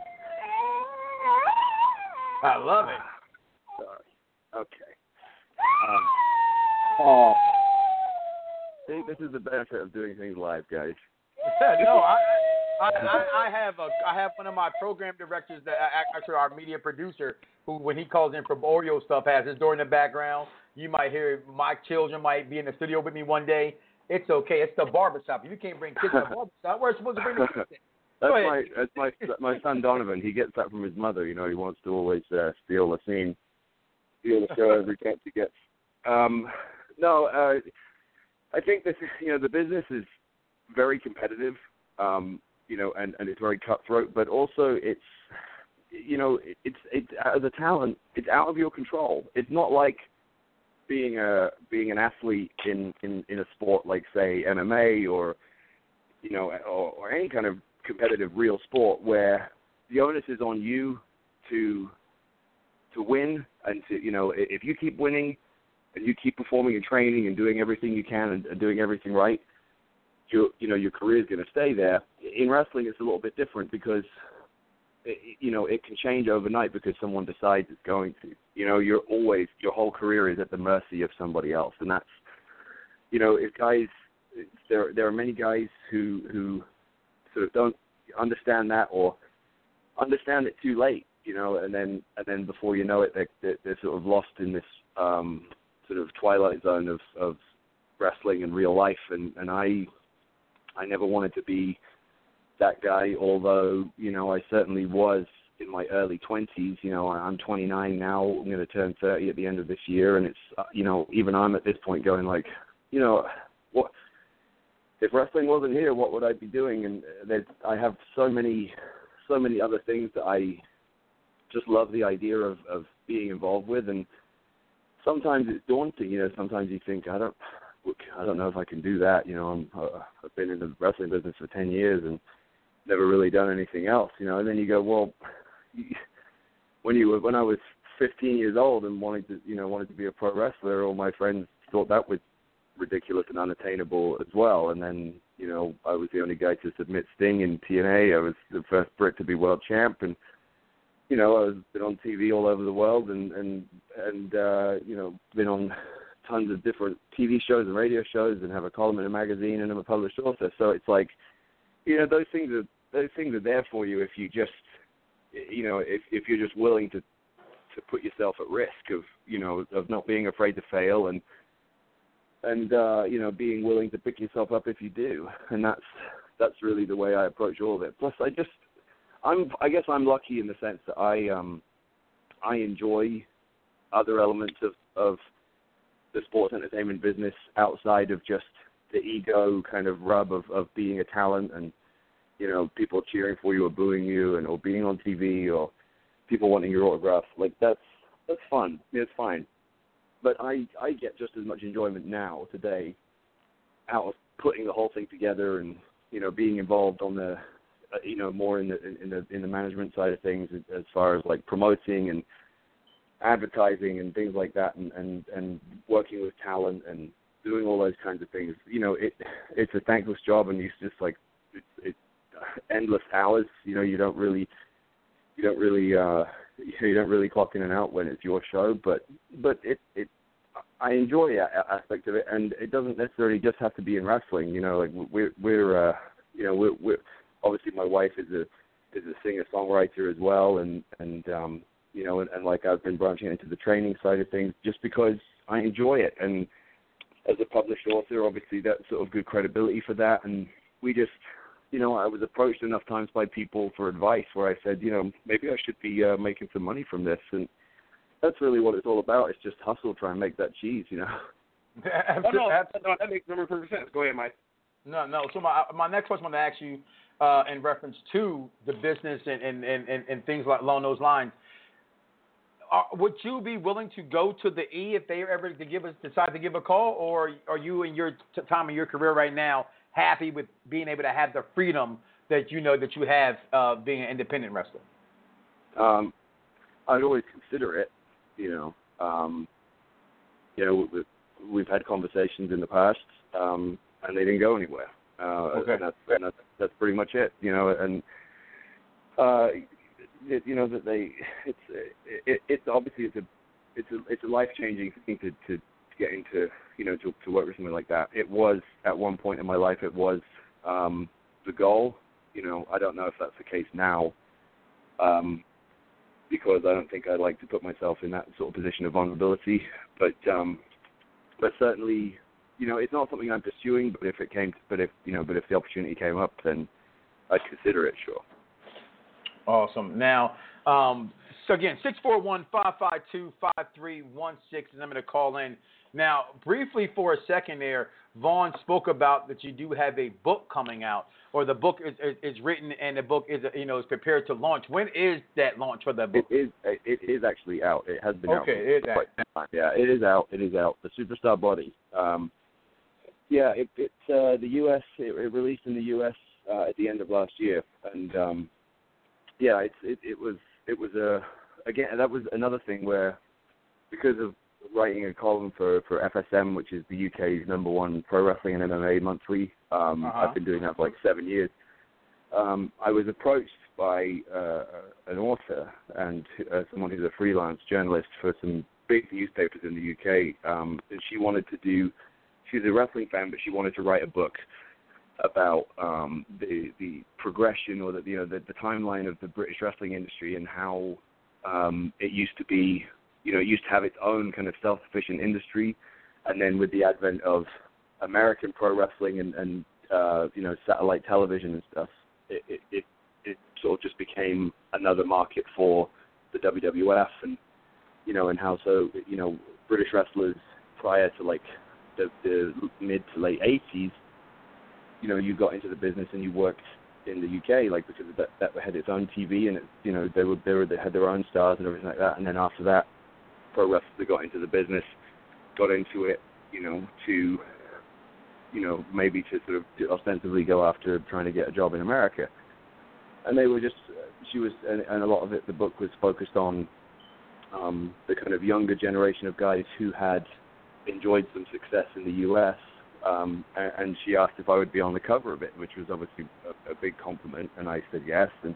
I love it. Sorry. Okay. Um, oh, see, this is the benefit of doing things live, guys. no, I. I, I, I have a I have one of my program directors that actually our media producer who when he calls in from Oreo stuff has his door in the background. You might hear my children might be in the studio with me one day. It's okay. It's the barbershop. You can't bring kids to the barbershop. We're supposed to bring the kids in. That's my that's my my son Donovan. He gets that from his mother. You know, he wants to always uh, steal the scene, steal the show every chance he gets. Um, no, uh, I think this is you know the business is very competitive. Um, You know, and, and it's very cutthroat, but also it's, you know, it's it's as a talent, it's out of your control. It's not like being a being an athlete in, in, in a sport like say M M A or, you know, or, or any kind of competitive real sport where the onus is on you to to win and to you know if you keep winning and you keep performing and training and doing everything you can and, and doing everything right. Your, you know, your career is going to stay there. In wrestling, it's a little bit different because, it, you know, it can change overnight because someone decides it's going to. You know, you're always, your whole career is at the mercy of somebody else. And that's, you know, if guys, there there are many guys who, who sort of don't understand that or understand it too late, you know, and then and then before you know it, they're, they're, they're sort of lost in this um, sort of twilight zone of, of wrestling and real life. And, and I... I never wanted to be that guy, although, you know, I certainly was in my early twenties. You know, I'm twenty-nine now. I'm going to turn thirty at the end of this year. And it's, uh, you know, even I'm at this point going like, you know, what if wrestling wasn't here, what would I be doing? And there's, I have so many, so many other things that I just love the idea of, of being involved with. And sometimes it's daunting. You know, sometimes you think, I don't, I don't know if I can do that. You know, I'm, uh, I've been in the wrestling business for ten years and never really done anything else. You know, and then you go, well, when you were, when I was fifteen years old and wanted to, you know, wanted to be a pro wrestler, all my friends thought that was ridiculous and unattainable as well. And then, you know, I was the only guy to submit Sting in T N A. I was the first Brit to be world champ, and you know, I've been on T V all over the world, and and and uh, you know, been on tons of different T V shows and radio shows, and have a column in a magazine, and I'm a published author. So it's like, you know, those things are those things are there for you if you just, you know, if if you're just willing to to put yourself at risk of, you know, of not being afraid to fail, and and uh, you know, being willing to pick yourself up if you do. And that's that's really the way I approach all of it. Plus, I just I'm I guess I'm lucky in the sense that I um I enjoy other elements of, of the sports entertainment business outside of just the ego kind of rub of, of being a talent and, you know, people cheering for you or booing you, and or being on T V, or people wanting your autograph. Like, that's that's fun. It's fine. But I, I get just as much enjoyment now, today, out of putting the whole thing together and, you know, being involved on the, uh, you know, more in the in the in the management side of things, as far as like promoting and advertising and things like that, and, and, and working with talent and doing all those kinds of things. You know, it it's a thankless job, and it's just like it's, it's endless hours. You know, you don't really you don't really uh, you don't really clock in and out when it's your show, but but it it I enjoy that aspect of it, and it doesn't necessarily just have to be in wrestling. You know, like we're we're uh, you know we're, we're obviously my wife is a is a singer songwriter as well, and and um, you know, and, and like I've been branching into the training side of things just because I enjoy it, and as a published author, obviously that's sort of good credibility for that. And we just, you know, I was approached enough times by people for advice where I said, you know, maybe I should be uh, making some money from this, and that's really what it's all about. It's just hustle, try and make that cheese, you know. oh, no, that, no, that makes number perfect sense. Go ahead, Mike. No, no. So my my next question I want to ask you, uh, in reference to the business and and, and, and, and things like along those lines, are, would you be willing to go to the E if they ever to give us decide to give a call, or are you in your t- time of your career right now happy with being able to have the freedom that you know that you have uh, being an independent wrestler? Um, I'd always consider it. You know, um, you know, we've, we've had conversations in the past, um, and they didn't go anywhere. Uh, okay. And that's, and that's that's pretty much it. You know, and uh, it, you know that they, it's it, it's obviously it's a it's a it's a life changing thing to, to to get into. You know, to to work with something like that. It was at one point in my life. It was um, the goal. You know, I don't know if that's the case now. Um, because I don't think I'd like to put myself in that sort of position of vulnerability. But um, but certainly, you know, it's not something I'm pursuing. But if it came, to, but if you know, but if the opportunity came up, then I'd consider it. Sure. Awesome. Now, um, so again, six four one, five five two, five three one six is the number to call in. Now, briefly for a second there, Vaughn spoke about that you do have a book coming out, or the book is, is, is written and the book is, you know, is prepared to launch. When is that launch for that book? It is. It is actually out. It has been out. Okay, it is out. Yeah, it is out. It is out. The Superstar Body. Um, yeah, it, it's uh, the U S. It, it released in the U S uh, at the end of last year, and um, yeah, it's, it, it was it was a again that was another thing where because of writing a column for, for F S M, which is the U K's number one pro wrestling and M M A monthly. Um, uh-huh. I've been doing that for like seven years. Um, I was approached by uh, an author and uh, someone who's a freelance journalist for some big newspapers in the U K, um, and she wanted to do. She's a wrestling fan, but she wanted to write a book about um, the the progression or the you know the, the timeline of the British wrestling industry and how um, it used to be. You know, it used to have its own kind of self-sufficient industry, and then with the advent of American pro wrestling and, and uh, you know, satellite television and stuff, it, it, it, it sort of just became another market for the W W F, and you know, and how so, you know, British wrestlers prior to like the, the mid to late eighties, you know, you got into the business and you worked in the U K, like because that that had its own T V and it, you know, they were they were they had their own stars and everything like that, and then after that. pro wrestlers that got into the business, got into it, you know, to, you know, maybe to sort of to ostensibly go after trying to get a job in America. And they were just, she was, and, and a lot of it, the book was focused on um, the kind of younger generation of guys who had enjoyed some success in the U S, um, and, and she asked if I would be on the cover of it, which was obviously a, a big compliment, and I said yes. And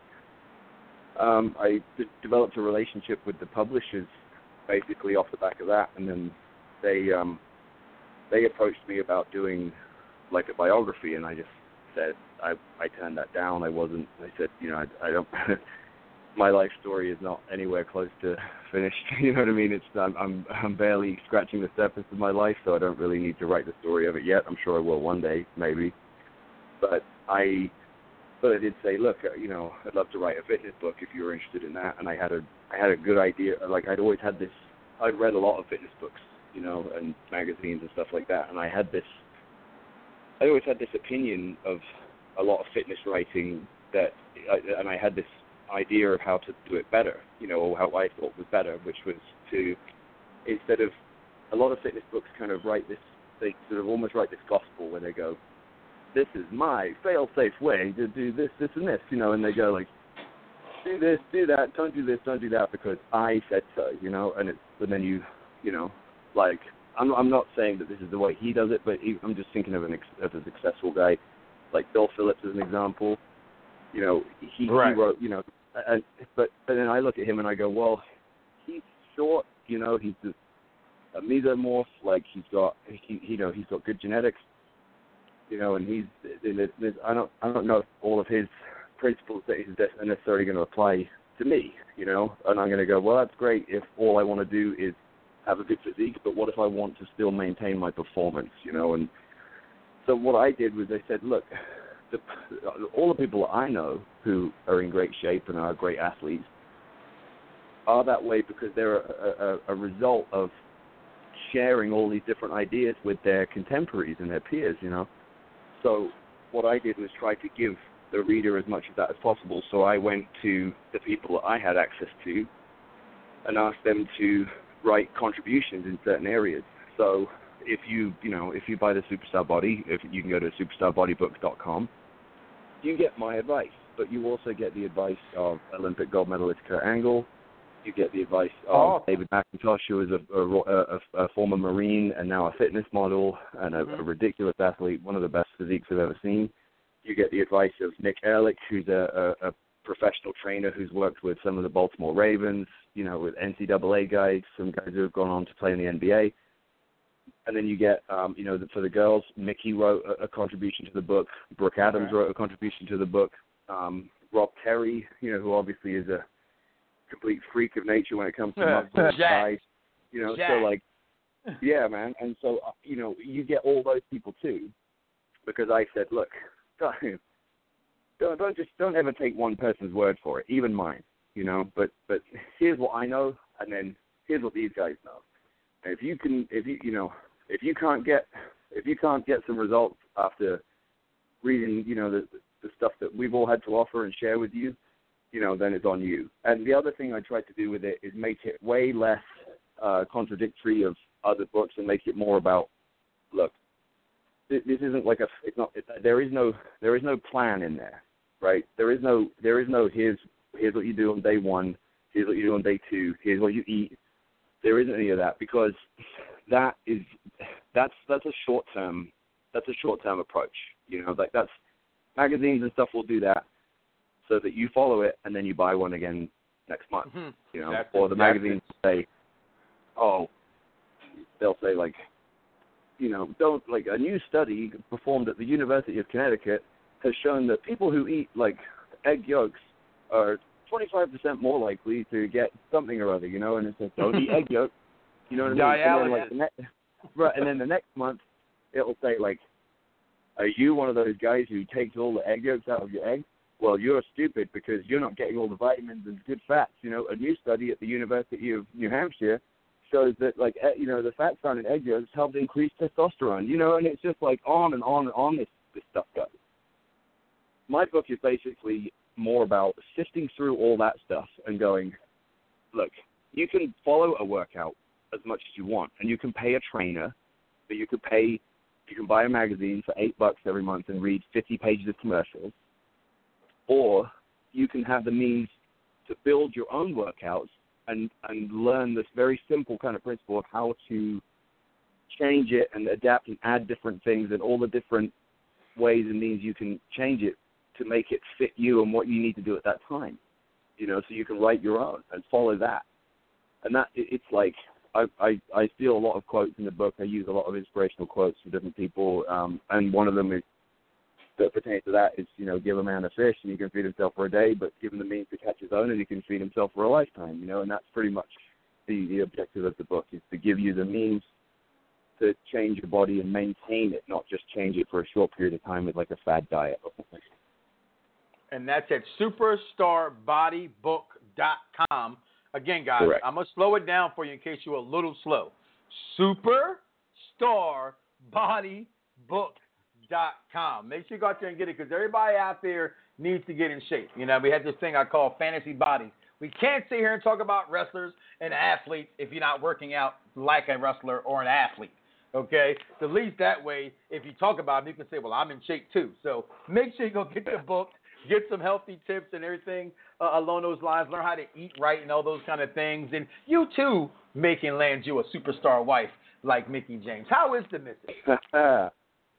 um, I d- developed a relationship with the publishers basically off the back of that, and then they um, they approached me about doing like a biography, and I just said I I turned that down. I wasn't. I said, you know, I, I don't. My life story is not anywhere close to finished. You know what I mean? It's I'm, I'm I'm barely scratching the surface of my life, so I don't really need to write the story of it yet. I'm sure I will one day, maybe. But I, but I did say, look, you know, I'd love to write a fitness book if you were interested in that. And I had a I had a good idea. Like I'd always had this. I'd read a lot of fitness books, you know, and magazines and stuff like that. And I had this. I always had this opinion of a lot of fitness writing that, and I had this idea of how to do it better, you know, or how I thought was better, which was to, instead of, a lot of fitness books kind of write this, they sort of almost write this gospel where they go, this is my fail-safe way to do this, this, and this, you know, and they go like, do this, do that, don't do this, don't do that because I said so, you know, and it's, and then you, you know, like, I'm, I'm not saying that this is the way he does it, but he, I'm just thinking of an of a successful guy, like Bill Phillips as an example. You know, he, right. he wrote, you know, and, but, but then I look at him and I go, well, he's short, you know, he's just a mesomorph, like he's got, he, you know, he's got good genetics, you know, and he's, there's, there's, I don't, I don't know if all of his principles that he's necessarily going to apply to me, you know, and I'm going to go, well, that's great if all I want to do is have a good physique, but what if I want to still maintain my performance, you know, and so what I did was I said, look, the, all the people that I know who are in great shape and are great athletes are that way because they're a, a, a result of sharing all these different ideas with their contemporaries and their peers, you know. So what I did was try to give the reader as much of that as possible. So I went to the people that I had access to and asked them to write contributions in certain areas. So if you, you know, if you buy the Superstar Body, if you can go to superstar body books dot com, you get my advice, but you also get the advice of Olympic gold medalist Kurt Angle. You get the advice of oh. David McIntosh, who is a, a, a, a former Marine and now a fitness model and a, mm-hmm. a ridiculous athlete, one of the best physiques I've ever seen. You get the advice of Nick Ehrlich, who's a, a, a professional trainer who's worked with some of the Baltimore Ravens, you know, with N C double A guys, some guys who have gone on to play in the N B A. And then you get, um, you know, the, for the girls, Mickey wrote a, a contribution to the book. Brooke Adams okay. wrote a contribution to the book. Um, Rob Terry, you know, who obviously is a complete freak of nature when it comes to muscle size. You know, Jack. so like, yeah, man. And so, uh, you know, you get all those people too, because I said, look, don't, don't just don't ever take one person's word for it, even mine. You know, but but here's what I know, and then here's what these guys know. And if you can, if you you know, if you can't get if you can't get some results after reading, you know, the the stuff that we've all had to offer and share with you, you know, then it's on you. And the other thing I tried to do with it is make it way less uh, contradictory of other books and make it more about, look, this, this isn't like a, it's not, it, there is no, there is no plan in there, right? There is no, there is no here's here's what you do on day one, here's what you do on day two, here's what you eat. There isn't any of that because that is that's that's a short term that's a short term approach. You know, like that's magazines and stuff will do that so that you follow it and then you buy one again next month. Mm-hmm. You know, that's or the exactly. magazines say, oh, they'll say like, you know, don't like a new study performed at the University of Connecticut has shown that people who eat like egg yolks are twenty-five percent more likely to get something or other, you know, and it's like, don't eat egg yolk, you know what I mean? And then, like, the next, right, and then the next month, it'll say, like, are you one of those guys who takes all the egg yolks out of your eggs? Well, you're stupid because you're not getting all the vitamins and good fats. You know, a new study at the University of New Hampshire shows that, like, you know, the fats found in egg yolks help increase testosterone, you know, and it's just, like, on and on and on this, this stuff goes. My book is basically more about sifting through all that stuff and going, look, you can follow a workout as much as you want. And you can pay a trainer, but you could pay, you can buy a magazine for eight bucks every month and read fifty pages of commercials, or you can have the means to build your own workouts and, and learn this very simple kind of principle of how to change it and adapt and add different things and all the different ways and means you can change it to make it fit you and what you need to do at that time, you know, so you can write your own and follow that. And that it's like I, I, I steal a lot of quotes in the book. I use a lot of inspirational quotes from different people, um, and one of them is, that pertains to that is, you know, give a man a fish and he can feed himself for a day, but give him the means to catch his own and he can feed himself for a lifetime, you know, and that's pretty much the, the objective of the book, is to give you the means to change your body and maintain it, not just change it for a short period of time with like a fad diet or something. And that's at superstar body book dot com. Again, guys, Correct. I'm going to slow it down for you in case you're a little slow. superstar body book dot com. Make sure you go out there and get it, because everybody out there needs to get in shape. You know, we had this thing I call fantasy bodies. We can't sit here and talk about wrestlers and athletes if you're not working out like a wrestler or an athlete. Okay? So at least that way, if you talk about them, you can say, well, I'm in shape too. So make sure you go get the book, get some healthy tips and everything uh, along those lines. Learn how to eat right and all those kind of things. And you too, making land you a superstar wife like Mickie James. How is the missus?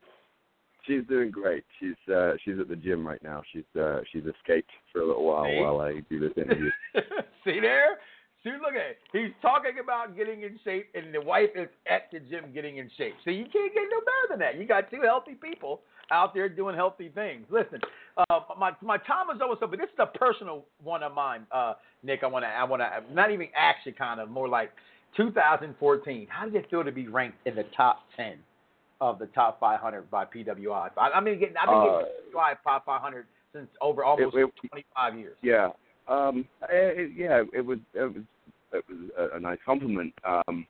She's doing great. She's uh, she's at the gym right now. She's uh, she's escaped for a little while See? while I do this interview. See there? See, look at it. He's talking about getting in shape, and the wife is at the gym getting in shape. So you can't get no better than that. You got two healthy people out there doing healthy things. Listen, uh, my my time is almost up, but this is a personal one of mine, uh, Nick. I want to I want to not even ask you, kind of more like two thousand fourteen. How did it feel to be ranked in the top ten of the top five hundred by P W I? I, I mean, getting I've been Uh, getting P W I top five hundred since over almost it- it- twenty-five years. Yeah, um, it, yeah, it was it was it was a, a nice compliment. Um,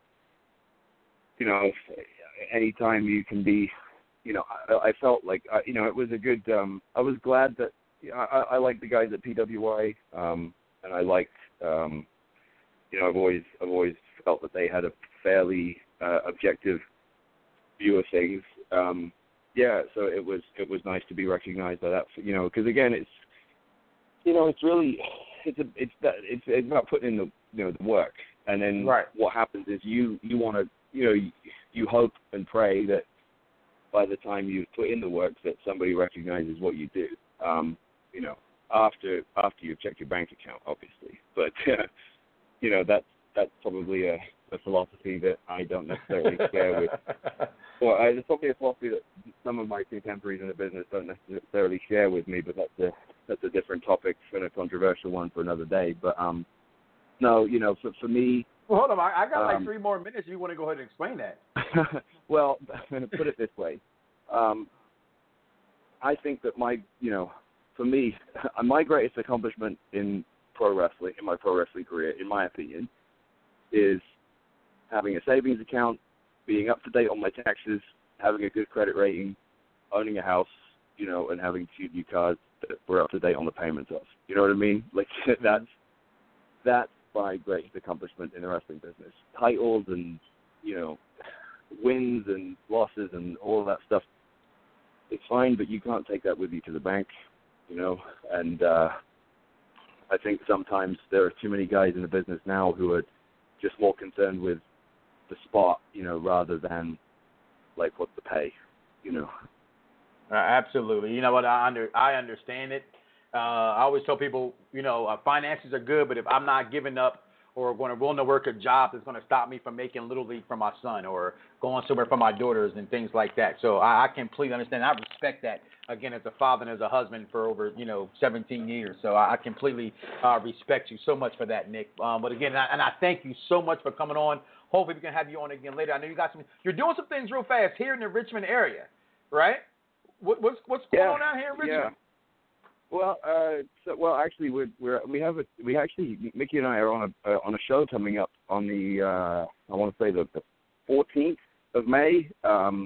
you know, anytime you can be, you know, I, I felt like uh, you know it was a good. Um, I was glad that you know, I, I like the guys at P W I, um, and I liked. Um, you know, I've always I've always felt that they had a fairly uh, objective view of things. Um, yeah, so it was it was nice to be recognized by that. You know, because again, it's you know, it's really it's a, it's that it's it's about putting in the you know the work, and then right. what happens is you you want to you know you, you hope and pray that by the time you put in the work that somebody recognizes what you do. Um, you know, after after you've checked your bank account, obviously, but uh, you know that's that's probably a, a philosophy that I don't necessarily share with. Well, I, it's probably a philosophy that some of my contemporaries in the business don't necessarily share with me, but that's a that's a different topic and a controversial one for another day. But um, no, you know, for for me. Well, hold on, I, I got like um, three more minutes. If you want to go ahead and explain that? Well, I'm going to put it this way. Um, I think that my, you know, for me, my greatest accomplishment in pro wrestling, in my pro wrestling career, in my opinion, is having a savings account, being up to date on my taxes, having a good credit rating, owning a house, you know, and having two new cars that we're up to date on the payments of. You know what I mean? Like that's that's my greatest accomplishment in the wrestling business. Titles and, you know, wins and losses and all of that stuff, it's fine, but you can't take that with you to the bank, you know. And uh, I think sometimes there are too many guys in the business now who are just more concerned with the spot, you know, rather than like what's the pay, you know. Uh, absolutely. You know what? I under I understand it. Uh, I always tell people, you know, uh, finances are good, but if I'm not giving up or going to willing to work a job that's going to stop me from making Little League for my son or going somewhere for my daughters and things like that. So I, I completely understand. I respect that, again, as a father and as a husband for over, you know, seventeen years. So I, I completely uh, respect you so much for that, Nick. Um, but, again, I, and I thank you so much for coming on. Hopefully we can have you on again later. I know you got some – you're doing some things real fast here in the Richmond area, right? What, what's what's going yeah, on out here in Richmond? Yeah. Well, uh, so, well, actually, we're, we're we have a we actually Mickie and I are on a uh, on a show coming up on the uh, I want to say the, the fourteenth of May. Um,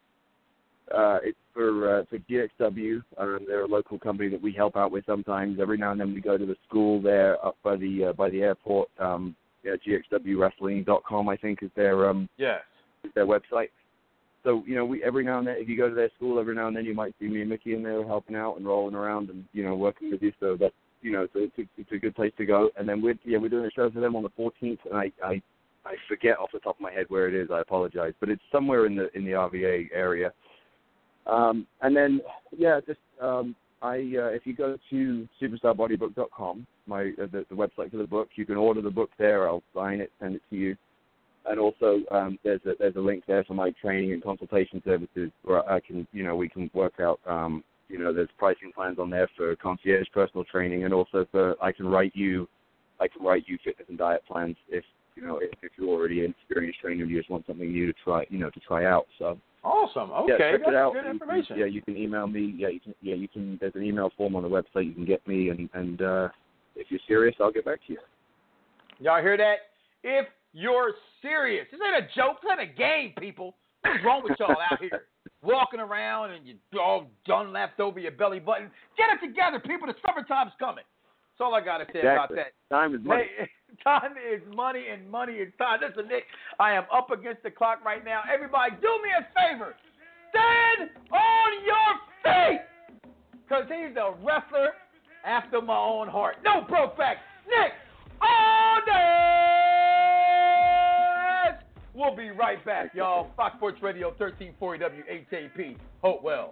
uh, it's for uh, for G X W. Uh, they're a local company that we help out with sometimes. Every now and then we go to the school there up by the uh, by the airport. Um, yeah, G X W wrestling dot com, I think, is their um yes. is their website. So, you know, we every now and then, if you go to their school, every now and then you might see me and Mickey in there helping out and rolling around and, you know, working with you. So that's, you know, so it's a, it's a good place to go. And then we're, yeah, we're doing a show for them on the fourteenth, and I, I, I forget off the top of my head where it is. I apologize. But it's somewhere in the in the R V A area. Um, and then, yeah, just um, I uh, if you go to superstar body book dot com, my uh, the, the website for the book, you can order the book there. I'll sign it, send it to you. And also, um, there's a there's a link there for my training and consultation services, where I can, you know, we can work out, um, you know, there's pricing plans on there for concierge personal training, and also for I can write you, I can write you fitness and diet plans if you know if, if you're already an experienced trainer and you just want something new to try, you know, to try out. So awesome. Okay, yeah, check that's it out. good You information. can, yeah, you can email me. Yeah, you can. Yeah, you can. There's an email form on the website. You can get me, and and uh, if you're serious, I'll get back to you. Y'all hear that? If you're serious. This ain't a joke. This ain't a game, people. What's wrong with y'all out here? Walking around and you're all done left over your belly button. Get it together, people. The summertime's coming. That's all I got to say Exactly. about that. Time is money. Hey, time is money, and money is time. Listen, Nick, I am up against the clock right now. Everybody, do me a favor. Stand on your feet. Because he's a wrestler after my own heart. No, bro, fact. Nick, all day. We'll be right back, y'all. Fox Sports Radio, thirteen forty W H A P, Hopewell.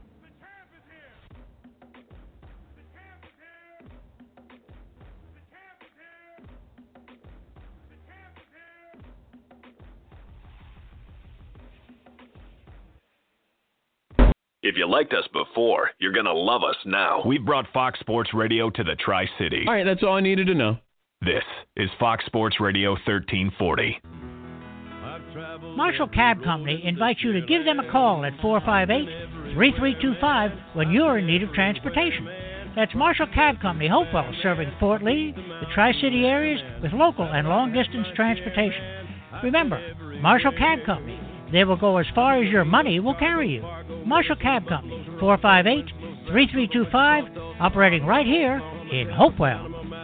If you liked us before, you're going to love us now. We've brought Fox Sports Radio to the Tri-City. All right, that's all I needed to know. This is Fox Sports Radio thirteen forty. Marshall Cab Company invites you to give them a call at four five eight, three three two five when you're in need of transportation. That's Marshall Cab Company, Hopewell, serving Fort Lee, the Tri-City areas with local and long-distance transportation. Remember, Marshall Cab Company. They will go as far as your money will carry you. Marshall Cab Company, four five eight, three three two five, operating right here in Hopewell.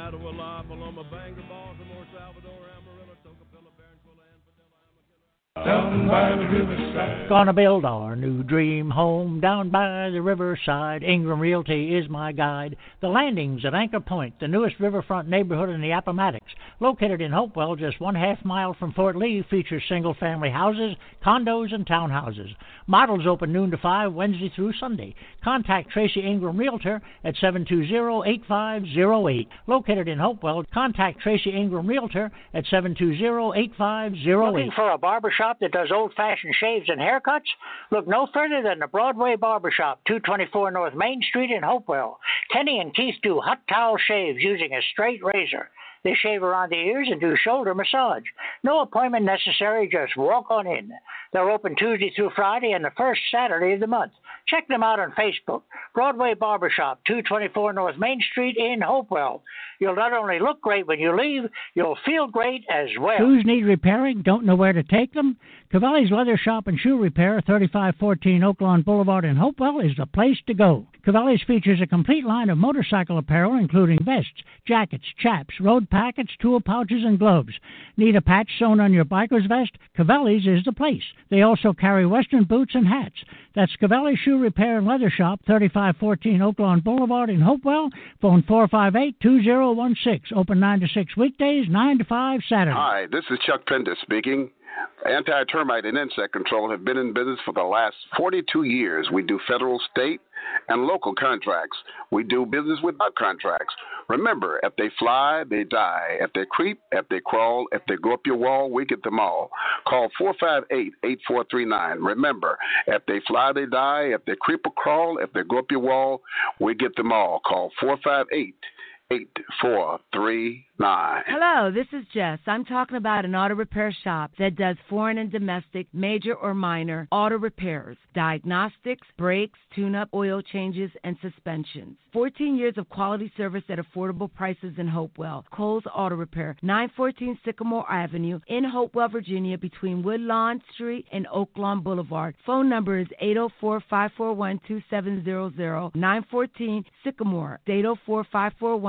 Down by the riverside. Gonna build our new dream home down by the riverside. Ingram Realty is my guide. The Landings at Anchor Point, the newest riverfront neighborhood in the Appomattox, located in Hopewell, just one half mile from Fort Lee, features single-family houses, condos, and townhouses. Models open noon to five, Wednesday through Sunday. Contact Tracy Ingram Realtor at seven two zero, eight five zero eight. Located in Hopewell, contact Tracy Ingram Realtor at seven two zero, eight five zero eight. Looking for a barbershop that does old-fashioned shaves and haircuts? Look no further than the Broadway Barbershop, two twenty-four North Main Street in Hopewell. Kenny and Keith do hot towel shaves using a straight razor. They shave around the ears and do shoulder massage. No appointment necessary, just walk on in. They're open Tuesday through Friday and the first Saturday of the month. Check them out on Facebook. Broadway Barbershop, two twenty-four North Main Street in Hopewell. You'll not only look great when you leave, you'll feel great as well. Shoes need repairing? Don't know where to take them? Cavalli's Leather Shop and Shoe Repair, thirty-five fourteen Oaklawn Boulevard in Hopewell, is the place to go. Cavalli's features a complete line of motorcycle apparel, including vests, jackets, chaps, road packets, tool pouches, and gloves. Need a patch sewn on your biker's vest? Cavalli's is the place. They also carry Western boots and hats. That's Cavalli Shoe Repair and Leather Shop, thirty-five fourteen Oaklawn Boulevard in Hopewell. Phone four five eight, two zero one six. Open nine to six weekdays, nine to five Saturdays. Hi, this is Chuck Pender speaking. Anti-termite and insect control have been in business for the last forty-two years. We do federal, state, and local contracts. We do business without contracts. Remember, if they fly, they die. If they creep, if they crawl, if they go up your wall, we get them all. Call four five eight, eight four three nine. Remember, if they fly, they die. If they creep or crawl, if they go up your wall, we get them all. Call four five eight, eight four three nine. Hello, this is Jess. I'm talking about an auto repair shop that does foreign and domestic, major or minor auto repairs, diagnostics, brakes, tune-up, oil changes, and suspensions. fourteen years of quality service at affordable prices in Hopewell. Cole's Auto Repair, nine fourteen Sycamore Avenue in Hopewell, Virginia, between Woodlawn Street and Oaklawn Boulevard. Phone number is eight oh four, five four one, two seven zero zero, nine fourteen Sycamore, eight oh four, five four one,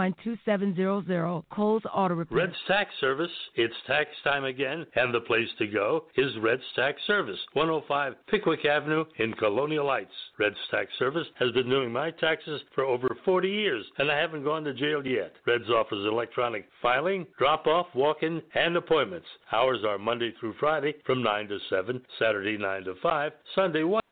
one, two seven zero zero. Coles Auto Repair. Red's Tax Service. It's tax time again, and the place to go is Red's Tax Service, one oh five Pickwick Avenue in Colonial Heights. Red's Tax Service has been doing my taxes for over forty years, and I haven't gone to jail yet. Red's offers electronic filing, drop-off, walk-in, and appointments. Hours are Monday through Friday from nine to seven, Saturday nine to five, Sunday one